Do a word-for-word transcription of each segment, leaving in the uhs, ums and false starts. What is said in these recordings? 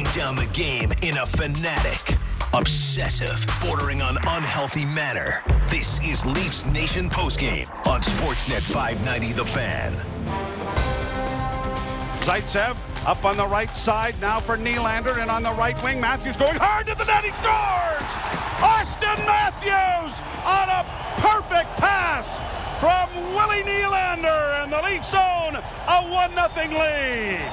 down the game in a fanatic, obsessive, bordering on unhealthy manner. This is Leafs Nation postgame on Sportsnet five ninety The Fan. Zaitsev up on the right side now for Nylander, and on the right wing, Matthews going hard to the net. He scores! Austin Matthews on a perfect pass from Willie Nylander, and the Leafs own a one nothing lead.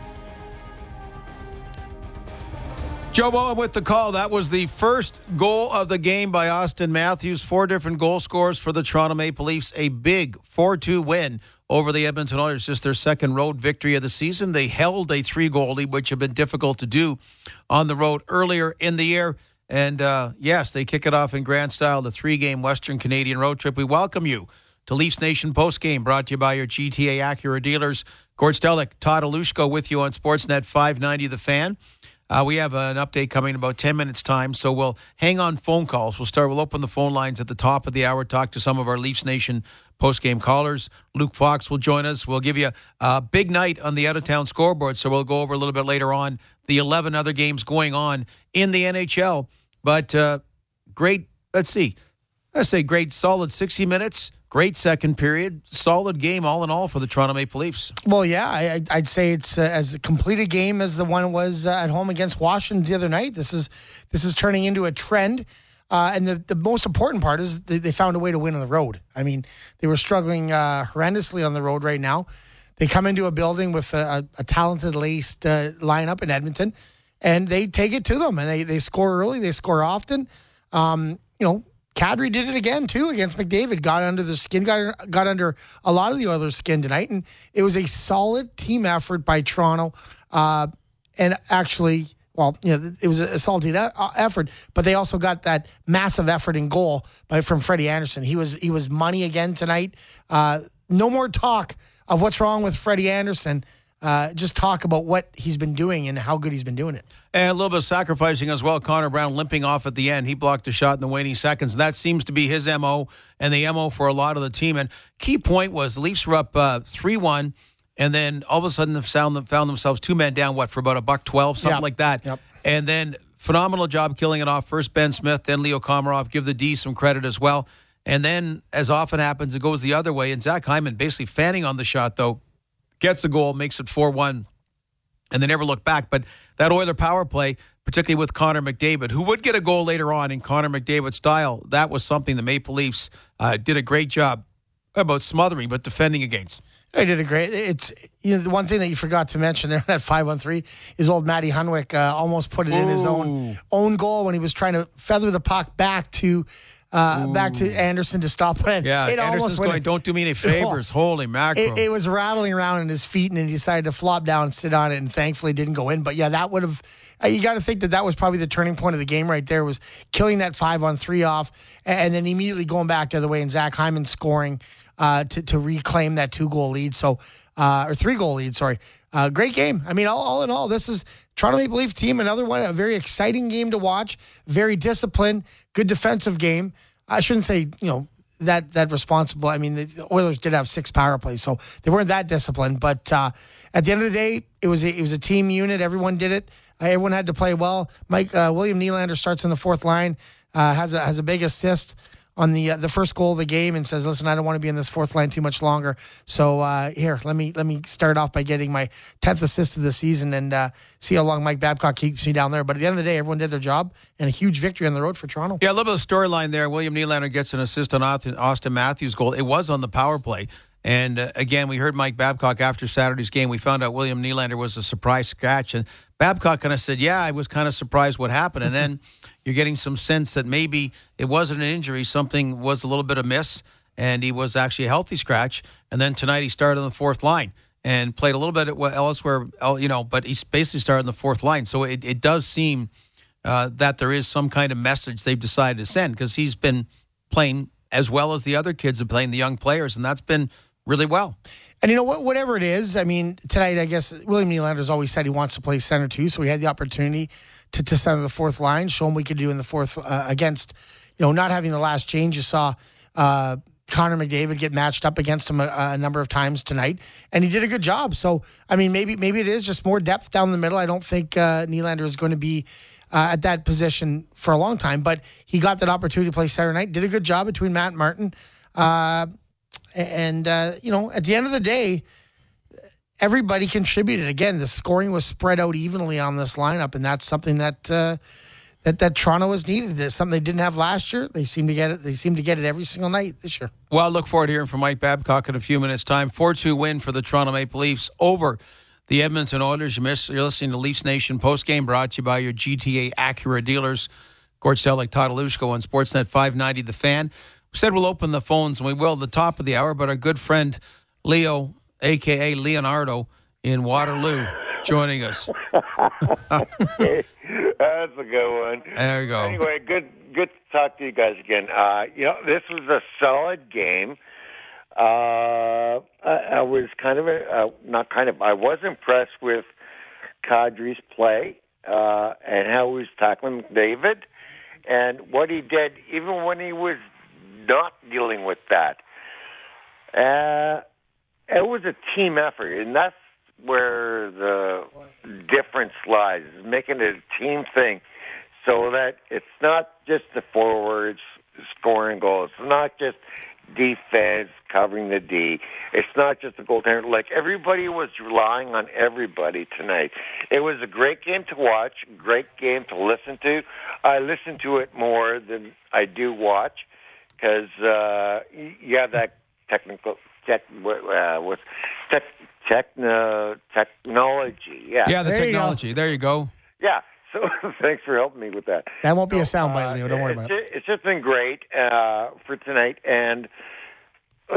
Joe Bowen with the call. That was the first goal of the game by Austin Matthews. Four different goal scores for the Toronto Maple Leafs. A big four two win over the Edmonton Oilers. Just their second road victory of the season. They held a three-goal lead, which had been difficult to do on the road earlier in the year. And, uh, yes, they kick it off in grand style, the three-game Western Canadian road trip. We welcome you to Leafs Nation postgame, brought to you by your G T A Acura dealers. Gord Stellick, Todd Alushko with you on Sportsnet five ninety The Fan. Uh, we have an update coming in about ten minutes' time, so we'll hang on phone calls. We'll start. We'll open the phone lines at the top of the hour, talk to some of our Leafs Nation postgame callers. Luke Fox will join us. We'll give you a big night on the out-of-town scoreboard, so we'll go over a little bit later on the eleven other games going on in the N H L. But uh, great, let's see, let's say great solid sixty minutes. Great second period. Solid game all in all for the Toronto Maple Leafs. Well, yeah, I, I'd say it's uh, as complete a game as the one was uh, at home against Washington the other night. This is this is turning into a trend. Uh, and the, the most important part is they, they found a way to win on the road. I mean, they were struggling uh, horrendously on the road right now. They come into a building with a, a, a talented laced uh, lineup in Edmonton, and they take it to them. And they, they score early. They score often. Um, you know, Kadri did it again, too, against McDavid. Got under the skin, got, got under a lot of the Oilers' skin tonight. And it was a solid team effort by Toronto. Uh, and actually, well, you know, it was a solid team effort, but they also got that massive effort in goal by from Freddie Anderson. He was he was money again tonight. Uh, no more talk of what's wrong with Freddie Anderson. Uh, just talk about what he's been doing and how good he's been doing it. And a little bit of sacrificing as well. Connor Brown limping off at the end. He blocked a shot in the waning seconds. And that seems to be his M O and the M O for a lot of the team. And key point was the Leafs were up uh, three one, and then all of a sudden they found, found themselves two men down, what, for about a buck twelve, something yep. like that. Yep. And then phenomenal job killing it off. First Ben Smith, then Leo Komarov. Give the D some credit as well. And then, as often happens, it goes the other way. And Zach Hyman basically fanning on the shot, though, gets a goal, makes it four one. And they never look back. But that Oiler power play, particularly with Connor McDavid, who would get a goal later on in Connor McDavid style, that was something the Maple Leafs uh, did a great job about smothering, but defending against. They did a great. It's you know the one thing that you forgot to mention there that five one three is old Matty Hunwick uh, almost put it Ooh. in his own own goal when he was trying to feather the puck back to. Uh, back to Anderson to stop it. Yeah, it Anderson's going, don't do me any favors. Oh, Holy mackerel. It, it was rattling around in his feet, and he decided to flop down and sit on it, and thankfully didn't go in. But, yeah, that would have uh, – you got to think that that was probably the turning point of the game right there, was killing that five on three off, and, and then immediately going back the other way, and Zach Hyman scoring uh, to, to reclaim that two-goal lead. So uh, – or three-goal lead, sorry. Uh, great game. I mean, all, all in all, this is Toronto Maple Leaf team, another one, a very exciting game to watch, very disciplined, good defensive game. I shouldn't say, you know, that that responsible. I mean, the Oilers did have six power plays, so they weren't that disciplined. But uh, at the end of the day, it was a, it was a team unit. Everyone did it. Uh, everyone had to play well. Mike uh, William Nylander starts in the fourth line, uh, has a has a big assist on the uh, the first goal of the game, and says, "Listen, I don't want to be in this fourth line too much longer. So uh, here, let me let me start off by getting my tenth assist of the season and uh, see how long Mike Babcock keeps me down there." But at the end of the day, everyone did their job, and a huge victory on the road for Toronto. Yeah, a little bit of storyline there. William Nylander gets an assist on Austin Matthews' goal. It was on the power play. And uh, again, we heard Mike Babcock after Saturday's game. We found out William Nylander was a surprise scratch. And Babcock kind of said, yeah, I was kind of surprised what happened. And then you're getting some sense that maybe it wasn't an injury. Something was a little bit amiss, and he was actually a healthy scratch. And then tonight he started on the fourth line and played a little bit elsewhere, you know, but he's basically started on the fourth line. So it, it does seem uh, that there is some kind of message they've decided to send, because he's been playing as well as the other kids have playing, the young players, and that's been really well. And you know what? Whatever it is, I mean, tonight, I guess William Nylander's always said he wants to play center too, so we had the opportunity to, to center the fourth line, show him we could do in the fourth uh, against, you know, not having the last change. You saw uh, Connor McDavid get matched up against him a, a number of times tonight, and he did a good job. So, I mean, maybe maybe it is just more depth down the middle. I don't think uh, Nylander is going to be uh, at that position for a long time, but he got that opportunity to play Saturday night, did a good job between Matt and Martin. Uh, and, uh, you know, at the end of the day, everybody contributed. Again, the scoring was spread out evenly on this lineup, and that's something that uh, that that Toronto has needed. It's something they didn't have last year. They seem to get it. They seem to get it every single night this year. Well, I look forward to hearing from Mike Babcock in a few minutes' time. four two win for the Toronto Maple Leafs over the Edmonton Oilers. You miss, you're listening to Leafs Nation postgame, brought to you by your G T A Acura dealers, Gord Stellick, Todd Alushko on Sportsnet five ninety The Fan. We said we'll open the phones, and we will at the top of the hour, but our good friend Leo, a k a. Leonardo, in Waterloo, joining us. That's a good one. There you go. Anyway, good good to talk to you guys again. Uh, you know, this was a solid game. Uh, I, I was kind of, a, uh, not kind of, I was impressed with Kadri's play uh, and how he was tackling David and what he did, even when he was not dealing with that. Uh, it was a team effort, and that's where the difference lies, is making it a team thing so that it's not just the forwards scoring goals. It's not just defense covering the D. It's not just the goaltender. Like, everybody was relying on everybody tonight. It was a great game to watch, great game to listen to. I listen to it more than I do watch because uh, you have that technical tech, uh, with tech, techno, technology. Yeah, yeah, the there technology. You there you go. Yeah. So thanks for helping me with that. That won't be so, a soundbite, uh, Leo. Don't worry it's about just, it. It's just been great uh, for tonight. And, uh,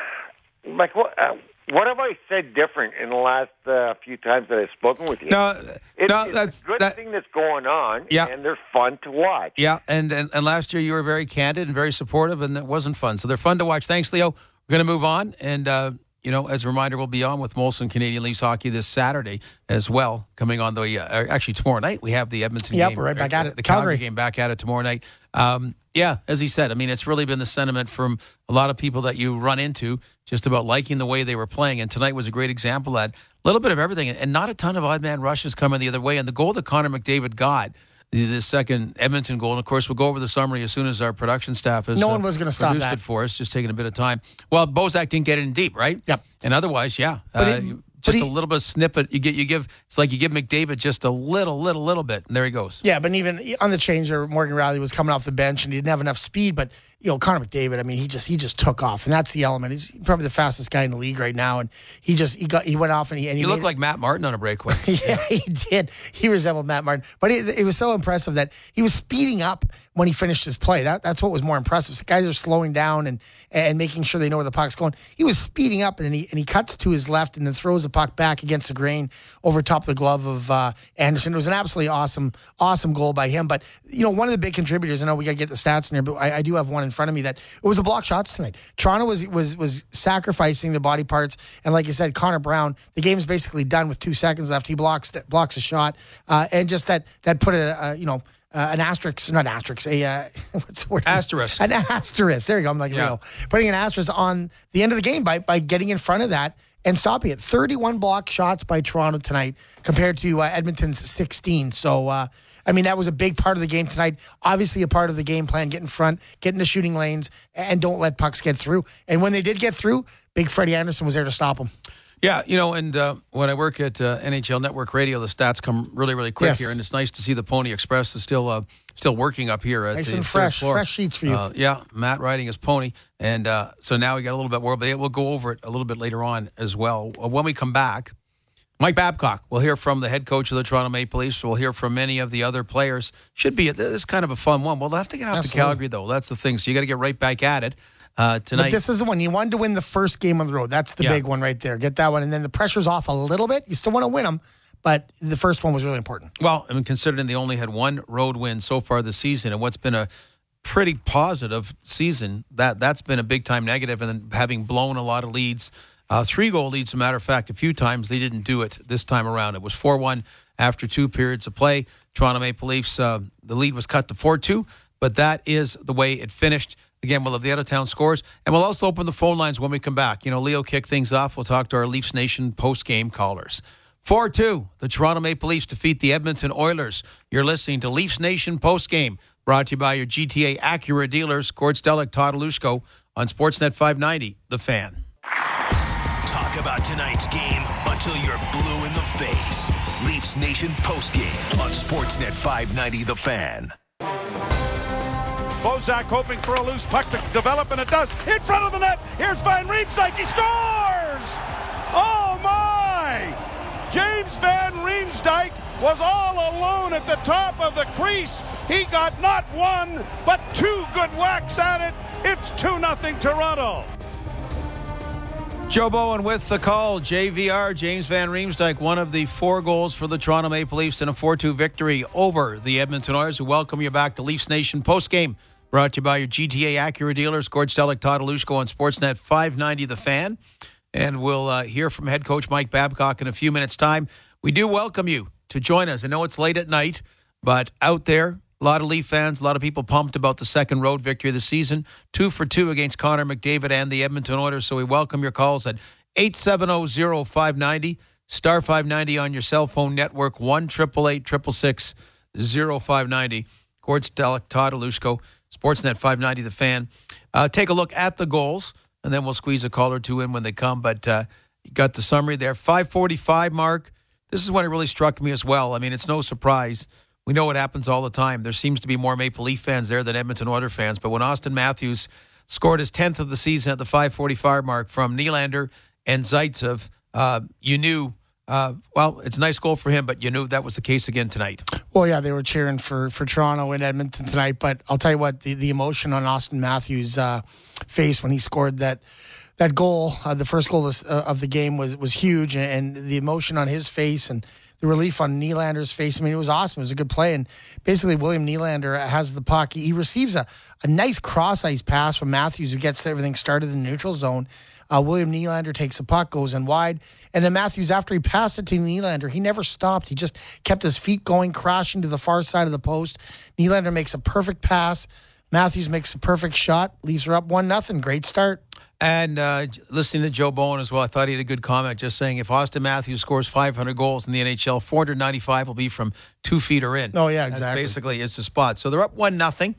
like, what, uh, what have I said different in the last uh, few times that I've spoken with you? No, it, no, it's that's a good that, thing that's going on, yeah. and they're fun to watch. Yeah, and, and, and last year you were very candid and very supportive, and it wasn't fun. So they're fun to watch. Thanks, Leo. We're going to move on, and uh, you know, as a reminder, we'll be on with Molson Canadian Leafs hockey this Saturday as well. Coming on the uh, actually tomorrow night, we have the Edmonton yep, game. We're right back uh, at it. The Calgary. Calgary game back at it tomorrow night. Um, yeah, as he said, I mean, it's really been the sentiment from a lot of people that you run into just about liking the way they were playing. And tonight was a great example of that. A little bit of everything, and not a ton of odd man rushes coming the other way. And the goal that Connor McDavid got, the, the second Edmonton goal, and of course we'll go over the summary as soon as our production staff has No one uh, was going to stop produced that. it for us. Just taking a bit of time. Well, Bozak didn't get in deep, right? Yep. And otherwise, yeah, But uh, it- just but a he- little bit of snippet. You get, you give. It's like you give McDavid just a little, little, little bit, and there he goes. Yeah, but even on the change there, Morgan Riley was coming off the bench and he didn't have enough speed. But you know, Connor McDavid, I mean, he just he just took off, and that's the element. He's probably the fastest guy in the league right now, and he just he got he went off and he and he You made look like Matt Martin on a breakaway. yeah, he did. He resembled Matt Martin, but it, it was so impressive that he was speeding up when he finished his play. That that's what was more impressive. So guys are slowing down and and making sure they know where the puck's going. He was speeding up, and then he and he cuts to his left and then throws the puck back against the grain over top of the glove of uh, Anderson. It was an absolutely awesome, awesome goal by him. But you know, one of the big contributors. I know we got to get the stats in here, but I, I do have one in front of me that it was a block shots tonight. Toronto was was was sacrificing the body parts, and like you said, Connor Brown. The game's basically done with two seconds left. He blocks blocks a shot, uh, and just that that put a, a you know. Uh, an asterisk, not asterisk, a uh, what's the word? Asterisk. An asterisk. There you go. I'm like, Yeah. Leo. Putting an asterisk on the end of the game by by getting in front of that and stopping it. thirty-one block shots by Toronto tonight compared to uh, Edmonton's sixteen. So, uh, I mean, that was a big part of the game tonight. Obviously, a part of the game plan: get in front, get in the shooting lanes, and don't let pucks get through. And when they did get through, Big Freddie Anderson was there to stop them. Yeah, you know, and uh, when I work at uh, N H L Network Radio, the stats come really, really quick Yes. here, and it's nice to see the Pony Express is still uh, still working up here at Nice the and third fresh, floor. fresh sheets for you. Uh, yeah, Matt riding his pony, and uh, so now we got a little bit more, but we'll go over it a little bit later on as well. Uh, when we come back, Mike Babcock, we'll hear from the head coach of the Toronto Maple Leafs. We'll hear from many of the other players. Should be a, this is kind of a fun one. We'll have to get out Absolutely. to Calgary, though. That's the thing. So you got to get right back at it uh, tonight. But this is the one. You wanted to win the first game on the road. That's the Yeah. big one right there. Get that one. And then the pressure's off a little bit. You still want to win them, but the first one was really important. Well, I mean, considering they only had one road win so far this season, and what's been a pretty positive season, that that's been a big time negative. And then having blown a lot of leads, uh, three goal leads. As a matter of fact, a few times they didn't do it this time around. It was four one after two periods of play. Toronto Maple Leafs, uh, the lead was cut to four two. but that is the way it finished. Again, we'll have the out-of-town scores, and we'll also open the phone lines when we come back. You know, Leo kicked things off. We'll talk to our Leafs Nation post-game callers. four two, the Toronto Maple Leafs defeat the Edmonton Oilers. You're listening to Leafs Nation post-game, brought to you by your G T A Acura dealers, Gord Stellick, Todd Alushko, on Sportsnet five ninety, The Fan. Talk about tonight's game until you're blue in the face. Leafs Nation postgame on Sportsnet five ninety The Fan. Bozak hoping for a loose puck to develop, and it does. In front of the net, here's Van Riemsdyk. He scores! Oh, my! James Van Riemsdyk was all alone at the top of the crease. He got not one, but two good whacks at it. It's two nothing Toronto. Joe Bowen with the call. J V R, James Van Riemsdyk, one of the four goals for the Toronto Maple Leafs in a four two victory over the Edmonton Oilers. We welcome you back to Leafs Nation postgame, brought to you by your G T A Acura dealers, Gord Stellick, Todd Alushko on Sportsnet five ninety The Fan. And we'll uh, hear from head coach Mike Babcock in a few minutes' time. We do welcome you to join us. I know it's late at night, but out there, a lot of Leaf fans, a lot of people pumped about the second road victory of the season. Two for two against Connor McDavid and the Edmonton Oilers. So we welcome your calls at eight seven zero, zero five nine zero, star five ninety on your cell phone network, one eight eight eight, six six six, zero five nine zero. Gord Stellick, Todd Alushko, Sportsnet five ninety The Fan. Uh, take a look at the goals, and then we'll squeeze a call or two in when they come. But uh, you got the summary there. five forty-five mark. This is when it really struck me as well. I mean, it's no surprise. We know what happens all the time. There seems to be more Maple Leaf fans there than Edmonton Oilers fans. But when Austin Matthews scored his tenth of the season at the five forty-five mark from Nylander and Zaitsev, uh, you knew, uh, well, it's a nice goal for him, but you knew that was the case again tonight. Well, yeah, they were cheering for, for Toronto and Edmonton tonight. But I'll tell you what, the, the emotion on Austin Matthews' uh, face when he scored that that goal, uh, the first goal of, uh, of the game was, was huge. And, and the emotion on his face and the relief on Nylander's face. I mean, it was awesome. It was a good play. And basically, William Nylander has the puck. He receives a, a nice cross-ice pass from Matthews, who gets everything started in the neutral zone. Uh, William Nylander takes a puck, goes in wide. And then Matthews, after he passed it to Nylander, he never stopped. He just kept his feet going, crashing to the far side of the post. Nylander makes a perfect pass. Matthews makes a perfect shot. Leafs are up one nothing. Great start. And uh, listening to Joe Bowen as well, I thought he had a good comment, just saying if Austin Matthews scores five hundred goals in the N H L, four hundred ninety-five will be from two feet or in. Oh, yeah, exactly. That's basically it's the spot. So they're up one nothing.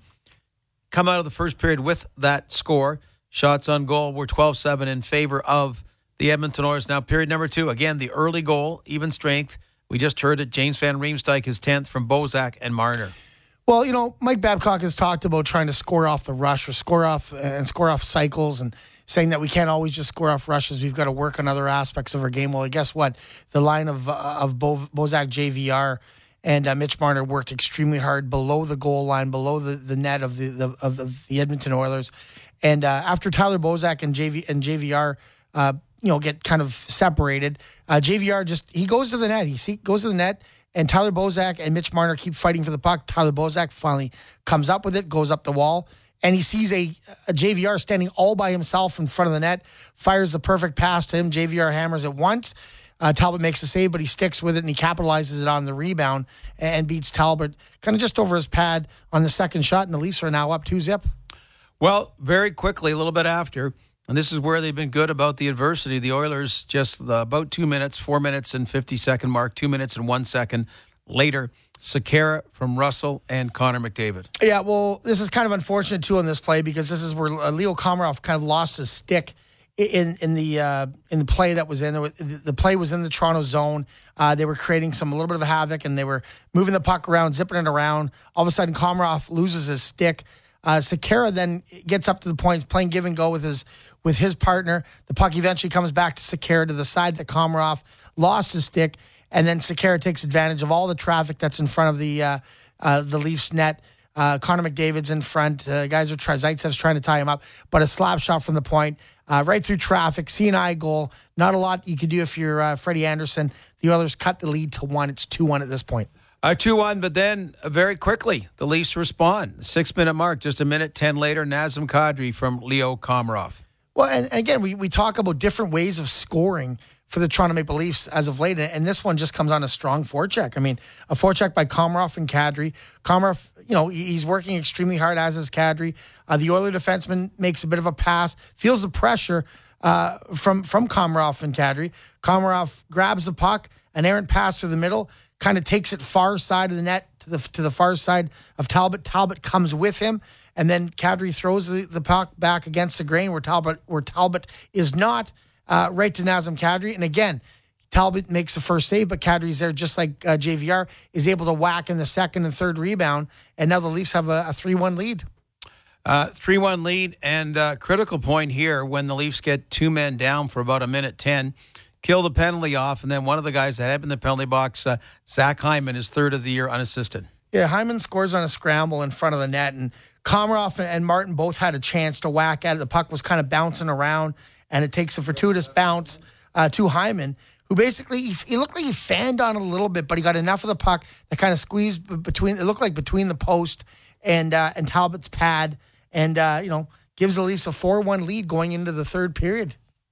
Come out of the first period with that score. Shots on goal were twelve seven in favor of the Edmonton Oilers. Now, period number two, again, the early goal, even strength. We just heard it. James Van Riemsdyk, his tenth from Bozak and Marner. Well, you know, Mike Babcock has talked about trying to score off the rush or score off and score off cycles and saying that we can't always just score off rushes. We've got to work on other aspects of our game. Well, guess what? The line of uh, of Bo- Bozak, J V R, and uh, Mitch Marner worked extremely hard below the goal line, below the, the net of the, the of the, the Edmonton Oilers. And uh, after Tyler Bozak and J V and J V R, uh, you know, get kind of separated, uh, J V R just he goes to the net. He see, goes to the net. And Tyler Bozak and Mitch Marner keep fighting for the puck. Tyler Bozak finally comes up with it, goes up the wall, and he sees a, a J V R standing all by himself in front of the net, fires the perfect pass to him. J V R hammers it once. Uh, Talbot makes a save, but he sticks with it, and he capitalizes it on the rebound and beats Talbot kind of just over his pad on the second shot, and the Leafs are now up two zip. Well, very quickly, a little bit after, and this is where they've been good about the adversity. The Oilers just uh, about two minutes, four minutes and fifty-second mark, two minutes and one second later, Sekera from Russell and Connor McDavid. Yeah, well, this is kind of unfortunate, too, on this play because this is where uh, Leo Komarov kind of lost his stick in in the uh, in the play that was in. The play was in the Toronto zone. Uh, they were creating some a little bit of havoc, and they were moving the puck around, zipping it around. All of a sudden, Komarov loses his stick. Uh, Sekera then gets up to the point, playing give and go with his with his partner. The puck eventually comes back to Sekera to the side that Komarov lost his stick, and then Sekera takes advantage of all the traffic that's in front of the uh, uh, the Leafs net. Uh, Connor McDavid's in front. Uh, guys are trying. Zaitsev's trying to tie him up, but a slap shot from the point, uh, right through traffic. C and I goal. Not a lot you could do if you're uh, Freddie Anderson. The Oilers cut the lead to one. It's two one at this point. Uh, two one, but then uh, very quickly, the Leafs respond. Six-minute mark, just a minute, ten later, Nazem Kadri from Leo Komarov. Well, and again, we, we talk about different ways of scoring for the Toronto Maple Leafs as of late. And this one just comes on a strong forecheck. I mean, a forecheck by Komarov and Kadri. Komarov, you know, he's working extremely hard, as is Kadri. Uh, the Oilers defenseman makes a bit of a pass, feels the pressure uh, from, from Komarov and Kadri. Komarov grabs the puck, an errant pass through the middle, kind of takes it far side of the net to the to the far side of Talbot. Talbot comes with him, and then Kadri throws the, the puck back against the grain where Talbot where Talbot is not, uh, right to Nazem Kadri. And again, Talbot makes the first save, but Kadri's there just like uh, J V R, is able to whack in the second and third rebound, and now the Leafs have a, a three one lead. Uh, three one lead, and uh, critical point here when the Leafs get two men down for about a minute ten, kill the penalty off, and then one of the guys that had been in the penalty box, uh, Zach Hyman, is third of the year unassisted. Yeah, Hyman scores on a scramble in front of the net, and Komarov and Martin both had a chance to whack at it. The puck was kind of bouncing around, and it takes a fortuitous bounce uh, to Hyman, who basically, he, he looked like he fanned on it a little bit, but he got enough of the puck that kind of squeezed between, it looked like between the post and uh, and Talbot's pad, and, uh, you know, gives the Leafs a four one lead going into the third period.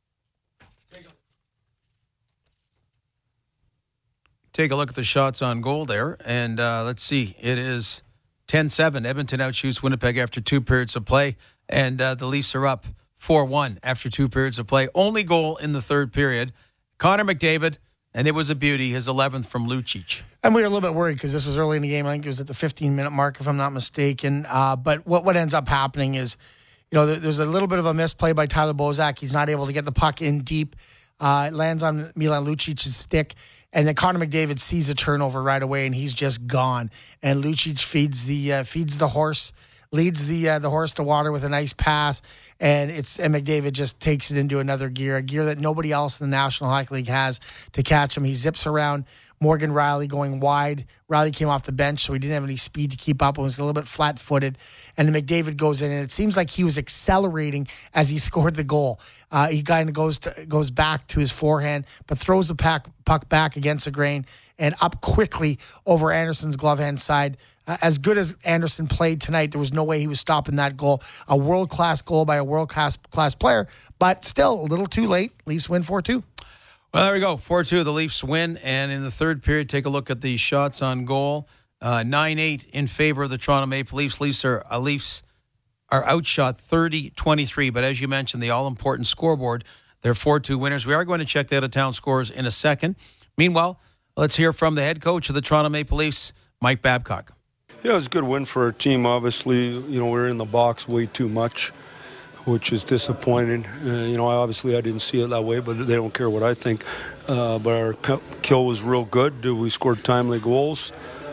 Take a look at the shots on goal there, and uh, let's see. It is ten seven. Edmonton outshoots Winnipeg after two periods of play, and uh, the Leafs are up four one after two periods of play. Only goal in the third period. Connor McDavid, and it was a beauty, his eleventh from Lucic. And we were a little bit worried because this was early in the game. I think it was at the fifteen-minute mark, if I'm not mistaken. Uh, but what, what ends up happening is, you know, there, there's a little bit of a misplay by Tyler Bozak. He's not able to get the puck in deep. Uh, it lands on Milan Lucic's stick. And then Connor McDavid sees a turnover right away, and he's just gone. And Lucic feeds the uh, feeds the horse, leads the uh, the horse to water with a nice pass, and it's and McDavid just takes it into another gear, a gear that nobody else in the National Hockey League has to catch him. He zips around Morgan Rielly going wide. Rielly came off the bench, so he didn't have any speed to keep up. It was a little bit flat-footed. And then McDavid goes in, and it seems like he was accelerating as he scored the goal. Uh, he kind of goes to, goes back to his forehand, but throws the puck, puck back against the grain and up quickly over Anderson's glove hand side. Uh, as good as Anderson played tonight, there was no way he was stopping that goal. A world-class goal by a world-class class player, but still a little too late. Leafs win four two. Well, there we go. four two, the Leafs win. And in the third period, take a look at the shots on goal. Uh, nine eight in favor of the Toronto Maple Leafs. Leafs are, uh, Leafs are outshot thirty twenty-three. But as you mentioned, the all-important scoreboard, they're four two winners. We are going to check the out-of-town scores in a second. Meanwhile, let's hear from the head coach of the Toronto Maple Leafs, Mike Babcock. Yeah, it was a good win for our team. Obviously, you know, we were in the box way too much, which is disappointing. Uh, you know, obviously I didn't see it that way, but they don't care what I think. Uh, but our pe- kill was real good. We scored timely goals.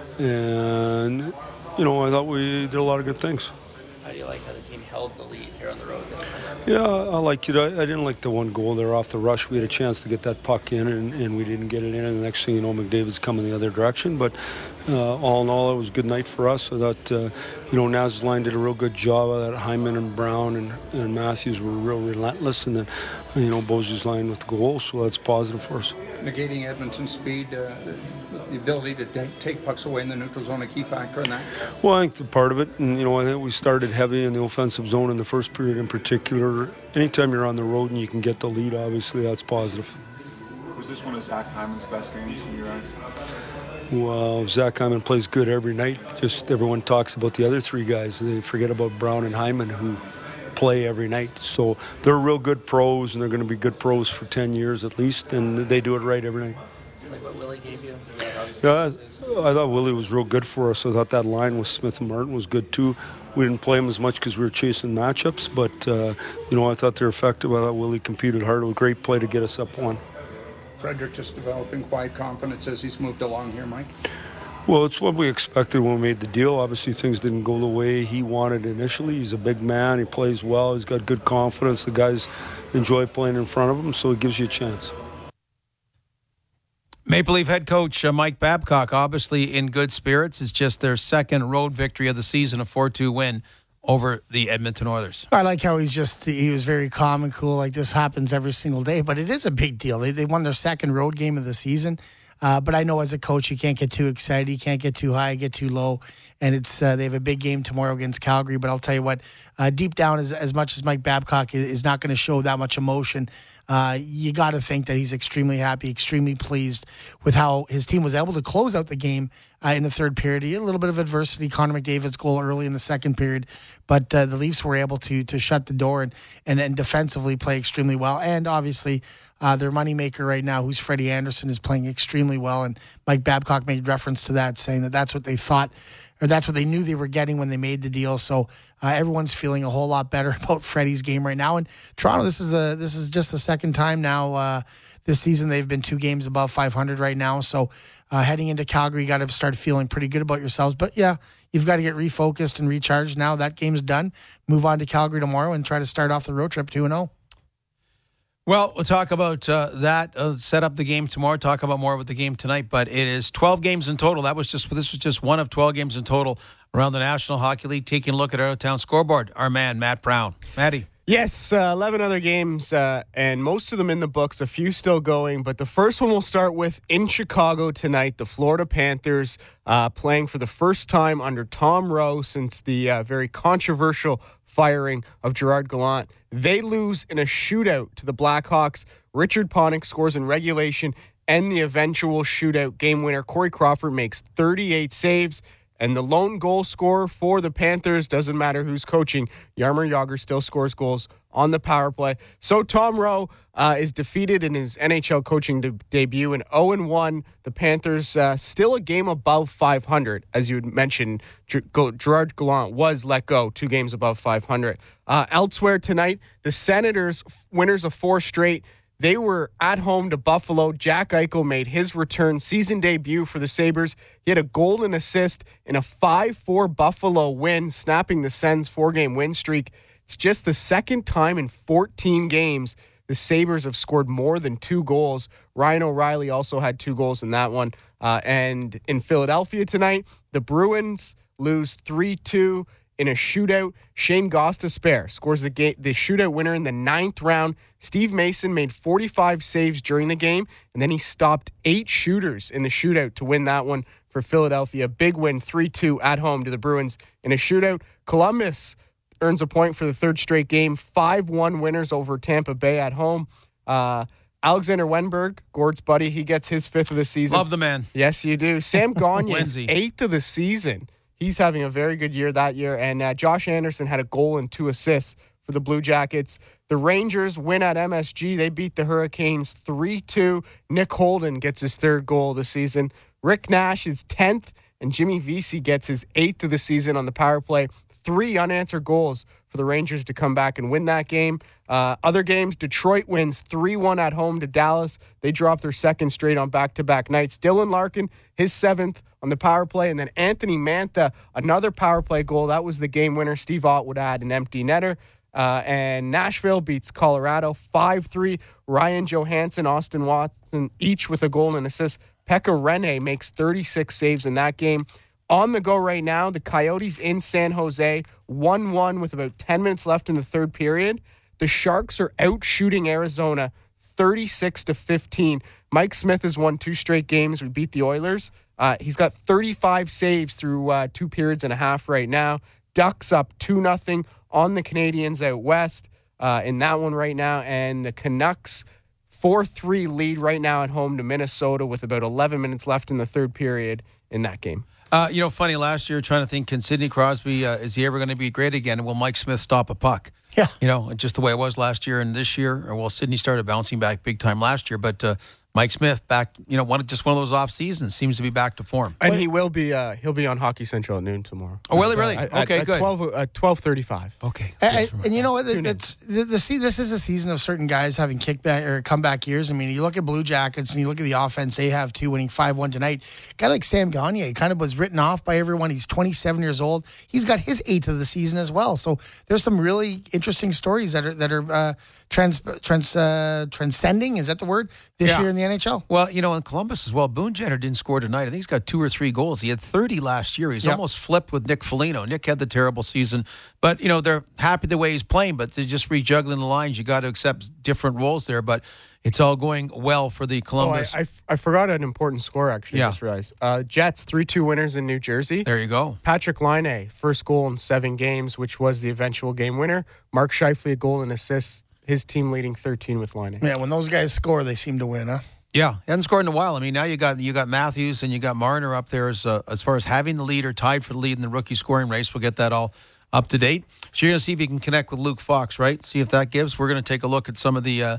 And, you know, I thought we did a lot of good things. How do you like how the team held the lead here on the road this time? Yeah, I like it. I, I didn't like the one goal there off the rush. We had a chance to get that puck in, and, and we didn't get it in. And the next thing you know, McDavid's coming the other direction. But uh, all in all, it was a good night for us. I thought, uh, you know, Naz's line did a real good job of that. Hyman and Brown and, and Matthews were real relentless. And then, you know, Bozie's line with the goals, so that's positive for us. Negating Edmonton's speed, uh, the ability to de- take pucks away in the neutral zone, a key factor in that? Well, I think the part of it, and, you know, I think we started heavy in the offensive zone in the first period in particular. Anytime you're on the road and you can get the lead, obviously, that's positive. Was this one of Zach Hyman's best games in your eyes? Well, Zach Hyman plays good every night. Just everyone talks about the other three guys. They forget about Brown and Hyman, who play every night. So they're real good pros, and they're going to be good pros for ten years at least, and they do it right every night. Like what Willie gave you? Yeah, I, I thought Willie was real good for us. I thought that line with Smith and Martin was good too. We didn't play him as much because we were chasing matchups, but uh, you know, I thought they were effective. I thought Willie competed hard. It was a great play to get us up one. Frederick just developing quiet confidence as he's moved along here, Mike? Well, it's what we expected when we made the deal. Obviously, things didn't go the way he wanted initially. He's a big man. He plays well. He's got good confidence. The guys enjoy playing in front of him, so it gives you a chance. Maple Leaf head coach uh, Mike Babcock, obviously in good spirits. It's just their second road victory of the season, a four two win over the Edmonton Oilers. I like how he's just, he was very calm and cool. Like, this happens every single day, but it is a big deal. They, they won their second road game of the season. Uh, but I know as a coach, you can't get too excited. You can't get too high, get too low. And it's uh, they have a big game tomorrow against Calgary. But I'll tell you what, uh, deep down, as, as much as Mike Babcock is, is not going to show that much emotion, uh, you got to think that he's extremely happy, extremely pleased with how his team was able to close out the game uh, in the third period. He had a little bit of adversity, Connor McDavid's goal early in the second period, but uh, the Leafs were able to to shut the door and, and, and defensively play extremely well. And obviously, Uh, their moneymaker right now, who's Freddie Anderson, is playing extremely well. And Mike Babcock made reference to that, saying that that's what they thought, or that's what they knew they were getting when they made the deal. So uh, everyone's feeling a whole lot better about Freddie's game right now. And Toronto, this is a this is just the second time now uh, this season they've been two games above five hundred right now. So uh, heading into Calgary, you got to start feeling pretty good about yourselves. But yeah, you've got to get refocused and recharged now. That game's done. Move on to Calgary tomorrow and try to start off the road trip two and oh. Well, we'll talk about uh, that, uh, set up the game tomorrow, talk about more about the game tonight, but it is twelve games in total. That was just, this was just one of twelve games in total around the National Hockey League. Taking a look at our out-of-town scoreboard, our man, Matt Brown. Matty. Yes, uh, eleven other games, uh, and most of them in the books, a few still going. But the first one we'll start with in Chicago tonight, the Florida Panthers uh, playing for the first time under Tom Rowe since the uh, very controversial firing of Gerard Gallant. They lose in a shootout to the Blackhawks. Richard Panik scores in regulation and the eventual shootout game winner. Corey Crawford makes thirty-eight saves. And the lone goal scorer for the Panthers, doesn't matter who's coaching, Jaromir Jagr still scores goals on the power play. So Tom Rowe uh, is defeated in his N H L coaching de- debut in oh and one. The Panthers uh, still a game above five hundred. As you had mentioned, Ger- Gerard Gallant was let go, two games above five hundred. Uh, elsewhere tonight, the Senators, winners of four straight, they were at home to Buffalo. Jack Eichel made his return season debut for the Sabres. He had a goal and assist in a five four Buffalo win, snapping the Sens' four-game win streak. It's just the second time in fourteen games the Sabres have scored more than two goals. Ryan O'Reilly also had two goals in that one. Uh, and in Philadelphia tonight, the Bruins lose three two in a shootout. Shane Gostisbehere scores the ga- the shootout winner in the ninth round. Steve Mason made forty-five saves during the game, and then he stopped eight shooters in the shootout to win that one for Philadelphia. Big win, three two at home to the Bruins in a shootout. Columbus earns a point for the third straight game. five one winners over Tampa Bay at home. Uh, Alexander Wenberg, Gord's buddy, he gets his fifth of the season. Love the man. Yes, you do. Sam Gagne's eighth of the season. He's having a very good year that year. And uh, Josh Anderson had a goal and two assists for the Blue Jackets. The Rangers win at M S G. They beat the Hurricanes three two. Nick Holden gets his third goal of the season. Rick Nash is tenth, and Jimmy Vesey gets his eighth of the season on the power play. Three unanswered goals for the Rangers to come back and win that game. Uh, other games, Detroit wins three one at home to Dallas. They dropped their second straight on back-to-back nights. Dylan Larkin, his seventh on the power play. And then Anthony Mantha, another power play goal. That was the game winner. Steve Ott would add an empty netter. Uh, and Nashville beats Colorado five three. Ryan Johansson, Austin Watson, each with a goal and an assist. Pekka Rinne makes thirty-six saves in that game. On the go right now, the Coyotes in San Jose, one one with about ten minutes left in the third period. The Sharks are out shooting Arizona thirty-six to fifteen. Mike Smith has won two straight games. We beat the Oilers. Uh, he's got thirty-five saves through uh, two periods and a half right now. Ducks up two nothing on the Canadians out west uh, in that one right now. And the Canucks four three lead right now at home to Minnesota with about eleven minutes left in the third period in that game. Uh, you know, funny, last year trying to think, can Sidney Crosby, uh, is he ever going to be great again? And will Mike Smith stop a puck? Yeah. You know, just the way it was last year and this year. Or well, Sidney started bouncing back big time last year, but uh, Mike Smith back, you know, one just one of those off seasons, seems to be back to form. And he will be uh, he'll be on Hockey Central at noon tomorrow. Oh, really? Really? At, okay, at, good. At twelve, uh, twelve thirty-five. Okay. And, and you know what? It, it's the, the see. This is a season of certain guys having kickback or comeback years. I mean, you look at Blue Jackets and you look at the offense they have too, winning five one tonight. A guy like Sam Gagner kind of was written off by everyone. He's twenty-seven years old. He's got his eighth of the season as well. So there's some really interesting stories that are that are uh, trans trans uh, transcending. Is that the word this Yeah. year in the N H L? Well, you know, in Columbus as well, Boone Jenner didn't score tonight. I think he's got two or three goals. He had thirty last year. He's Yep. almost flipped with Nick Foligno. Nick had the terrible season. But, you know, they're happy the way he's playing, but they're just rejuggling the lines. You got to accept different roles there. But, it's all going well for the Columbus. Oh, I, I, I forgot an important score, actually. Yeah. I just realized. Uh, Jets, three two winners in New Jersey. There you go. Patrick Laine, first goal in seven games, which was the eventual game winner. Mark Scheifele, a goal and assist. His team leading thirteen with Laine. Yeah, when those guys score, they seem to win, huh? Yeah, hasn't scored in a while. I mean, now you got you got Matthews and you got Marner up there as uh, as far as having the lead or tied for the lead in the rookie scoring race. We'll get that all up to date. So you're going to see if you can connect with Luke Fox, right? See if that gives. We're going to take a look at some of the uh,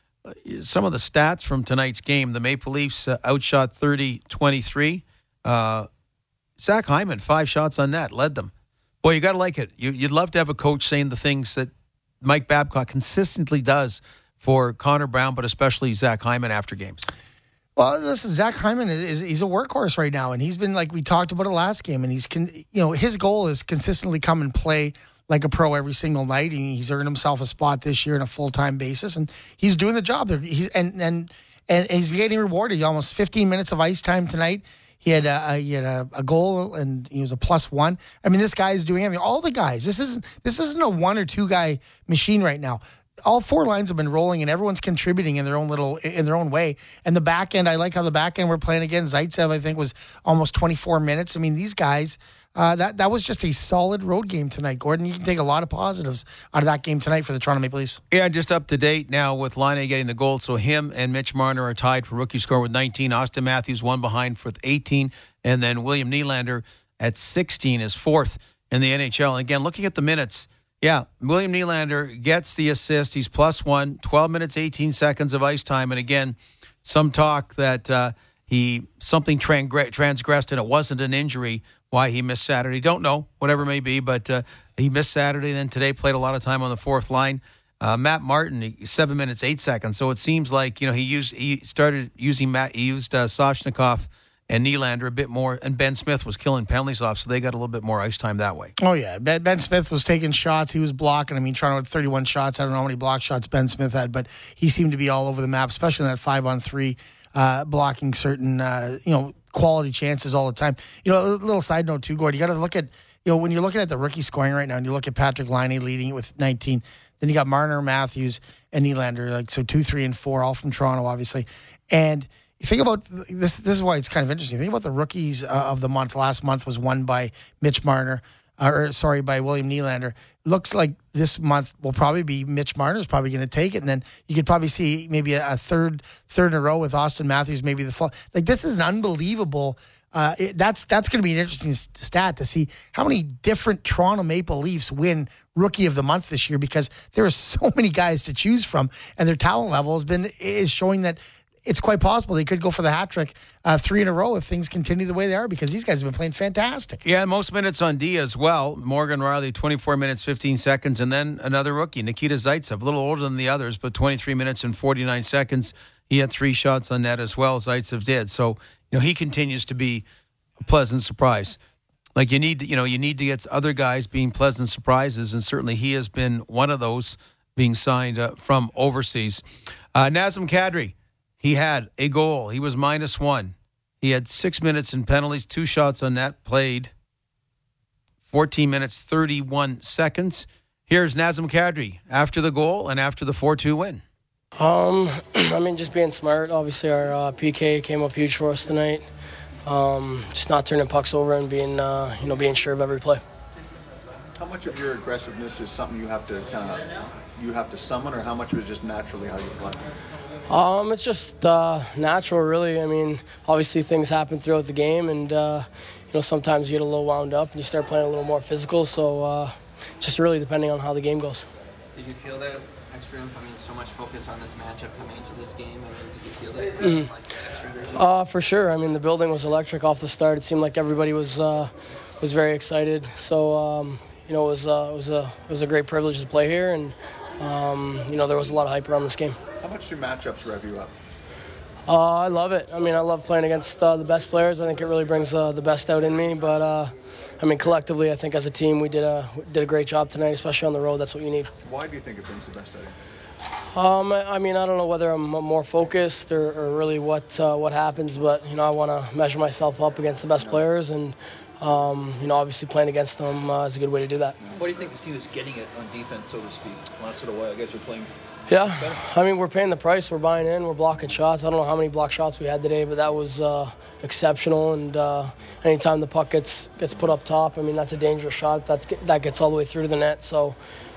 some of the stats from tonight's game. The Maple Leafs uh, outshot thirty twenty-three. Uh, Zach Hyman, five shots on net, led them. Boy, you got to like it. You, you'd love to have a coach saying the things that Mike Babcock consistently does for Connor Brown, but especially Zach Hyman after games. Well, listen, Zach Hyman is, is he's a workhorse right now, and he's been, like we talked about it last game, and he's con, you know his goal is consistently come and play like a pro every single night. And he's earned himself a spot this year on a full time basis, and he's doing the job. He's and and and he's getting rewarded. Almost fifteen minutes of ice time tonight. He had a, he had a, a goal, and he was a plus one. I mean, this guy is doing everything. All the guys. This isn't this isn't a one or two guy machine right now. All four lines have been rolling, and everyone's contributing in their own little in their own way. And the back end, I like how the back end we're playing again. Zaitsev, I think, was almost twenty-four minutes. I mean, these guys. Uh, that that was just a solid road game tonight, Gordon. You can take a lot of positives out of that game tonight for the Toronto Maple Leafs. Yeah, just up to date now with Laine getting the goal. So him and Mitch Marner are tied for rookie score with nineteen. Austin Matthews one behind with eighteen. And then William Nylander at sixteen is fourth in the N H L. And again, looking at the minutes, yeah, William Nylander gets the assist. He's plus one, twelve minutes, eighteen seconds of ice time. And again, some talk that uh, he something transgressed and it wasn't an injury. Why he missed Saturday, don't know, whatever it may be, but uh, he missed Saturday, then today played a lot of time on the fourth line. Uh, Matt Martin, seven minutes, eight seconds. So it seems like, you know, he used he started using Matt, he used uh, Soshnikov and Nylander a bit more, and Ben Smith was killing penalties off, so they got a little bit more ice time that way. Oh, yeah. Ben, Ben Smith was taking shots. He was blocking. I mean, Toronto had thirty-one shots. I don't know how many block shots Ben Smith had, but he seemed to be all over the map, especially in that five-on-three, uh, blocking certain, uh, you know, quality chances all the time. You know, a little side note too, Gord, you got to look at, you know, when you're looking at the rookie scoring right now, and you look at Patrick Laine leading it with nineteen, then you got Marner, Matthews, and Nylander, like so two, three, and four, all from Toronto, obviously. And you think about this. This is why it's kind of interesting. Think about the rookies uh, of the month. Last month was won by Mitch Marner, uh, or sorry, by William Nylander. Looks like this month will probably be Mitch Marner's probably going to take it, and then you could probably see maybe a, a third third in a row with Austin Matthews. Maybe the fall. Like this is an unbelievable. Uh, it, that's that's going to be an interesting stat to see how many different Toronto Maple Leafs win Rookie of the Month this year, because there are so many guys to choose from, and their talent level has been is showing that it's quite possible they could go for the hat trick uh, three in a row if things continue the way they are, because these guys have been playing fantastic. Yeah, most minutes on D as well. Morgan Rielly, twenty-four minutes, fifteen seconds, and then another rookie, Nikita Zaitsev, a little older than the others, but twenty-three minutes and forty-nine seconds. He had three shots on net as well, Zaitsev did. So, you know, he continues to be a pleasant surprise. Like you need, you know, you need to get other guys being pleasant surprises, and certainly he has been one of those being signed uh, from overseas. Uh, Nazem Kadri. He had a goal. He was minus one. He had six minutes in penalties, two shots on net, played fourteen minutes, thirty-one seconds. Here's Nazem Kadri after the goal and after the four two win. Um, I mean, just being smart. Obviously, our uh, P K came up huge for us tonight. Um, just not turning pucks over and being, uh, you know, being sure of every play. How much of your aggressiveness is something you have to kind of you have to summon, or how much of it is just naturally how you play? Um, it's just uh, natural, really. I mean, obviously things happen throughout the game, and uh, you know, sometimes you get a little wound up and you start playing a little more physical. So, uh, just really depending on how the game goes. Did you feel that extra? I mean, so much focus on this matchup coming into this game. I mean, did you feel that? Mm-hmm. Like extra energy? Uh, for sure. I mean, the building was electric off the start. It seemed like everybody was uh, was very excited. So, um, you know, it was uh, it was a it was a great privilege to play here, and um, you know, there was a lot of hype around this game. How much do matchups rev you up? Uh, I love it. I mean, I love playing against uh, the best players. I think it really brings uh, the best out in me. But uh, I mean, collectively, I think as a team, we did a we did a great job tonight, especially on the road. That's what you need. Why do you think it brings the best out of you? Um, I mean, I don't know whether I'm more focused or, or really what uh, what happens, but you know, I want to measure myself up against the best players, and um, you know, obviously playing against them uh, is a good way to do that. What do you think this team is getting at on defense, so to speak? Last little while, you guys are playing Yeah, I mean, we're paying the price. We're buying in. We're blocking shots. I don't know how many block shots we had today, but that was uh, exceptional. And uh, anytime the puck gets gets put up top, I mean, that's a dangerous shot. That's that gets all the way through to the net. So,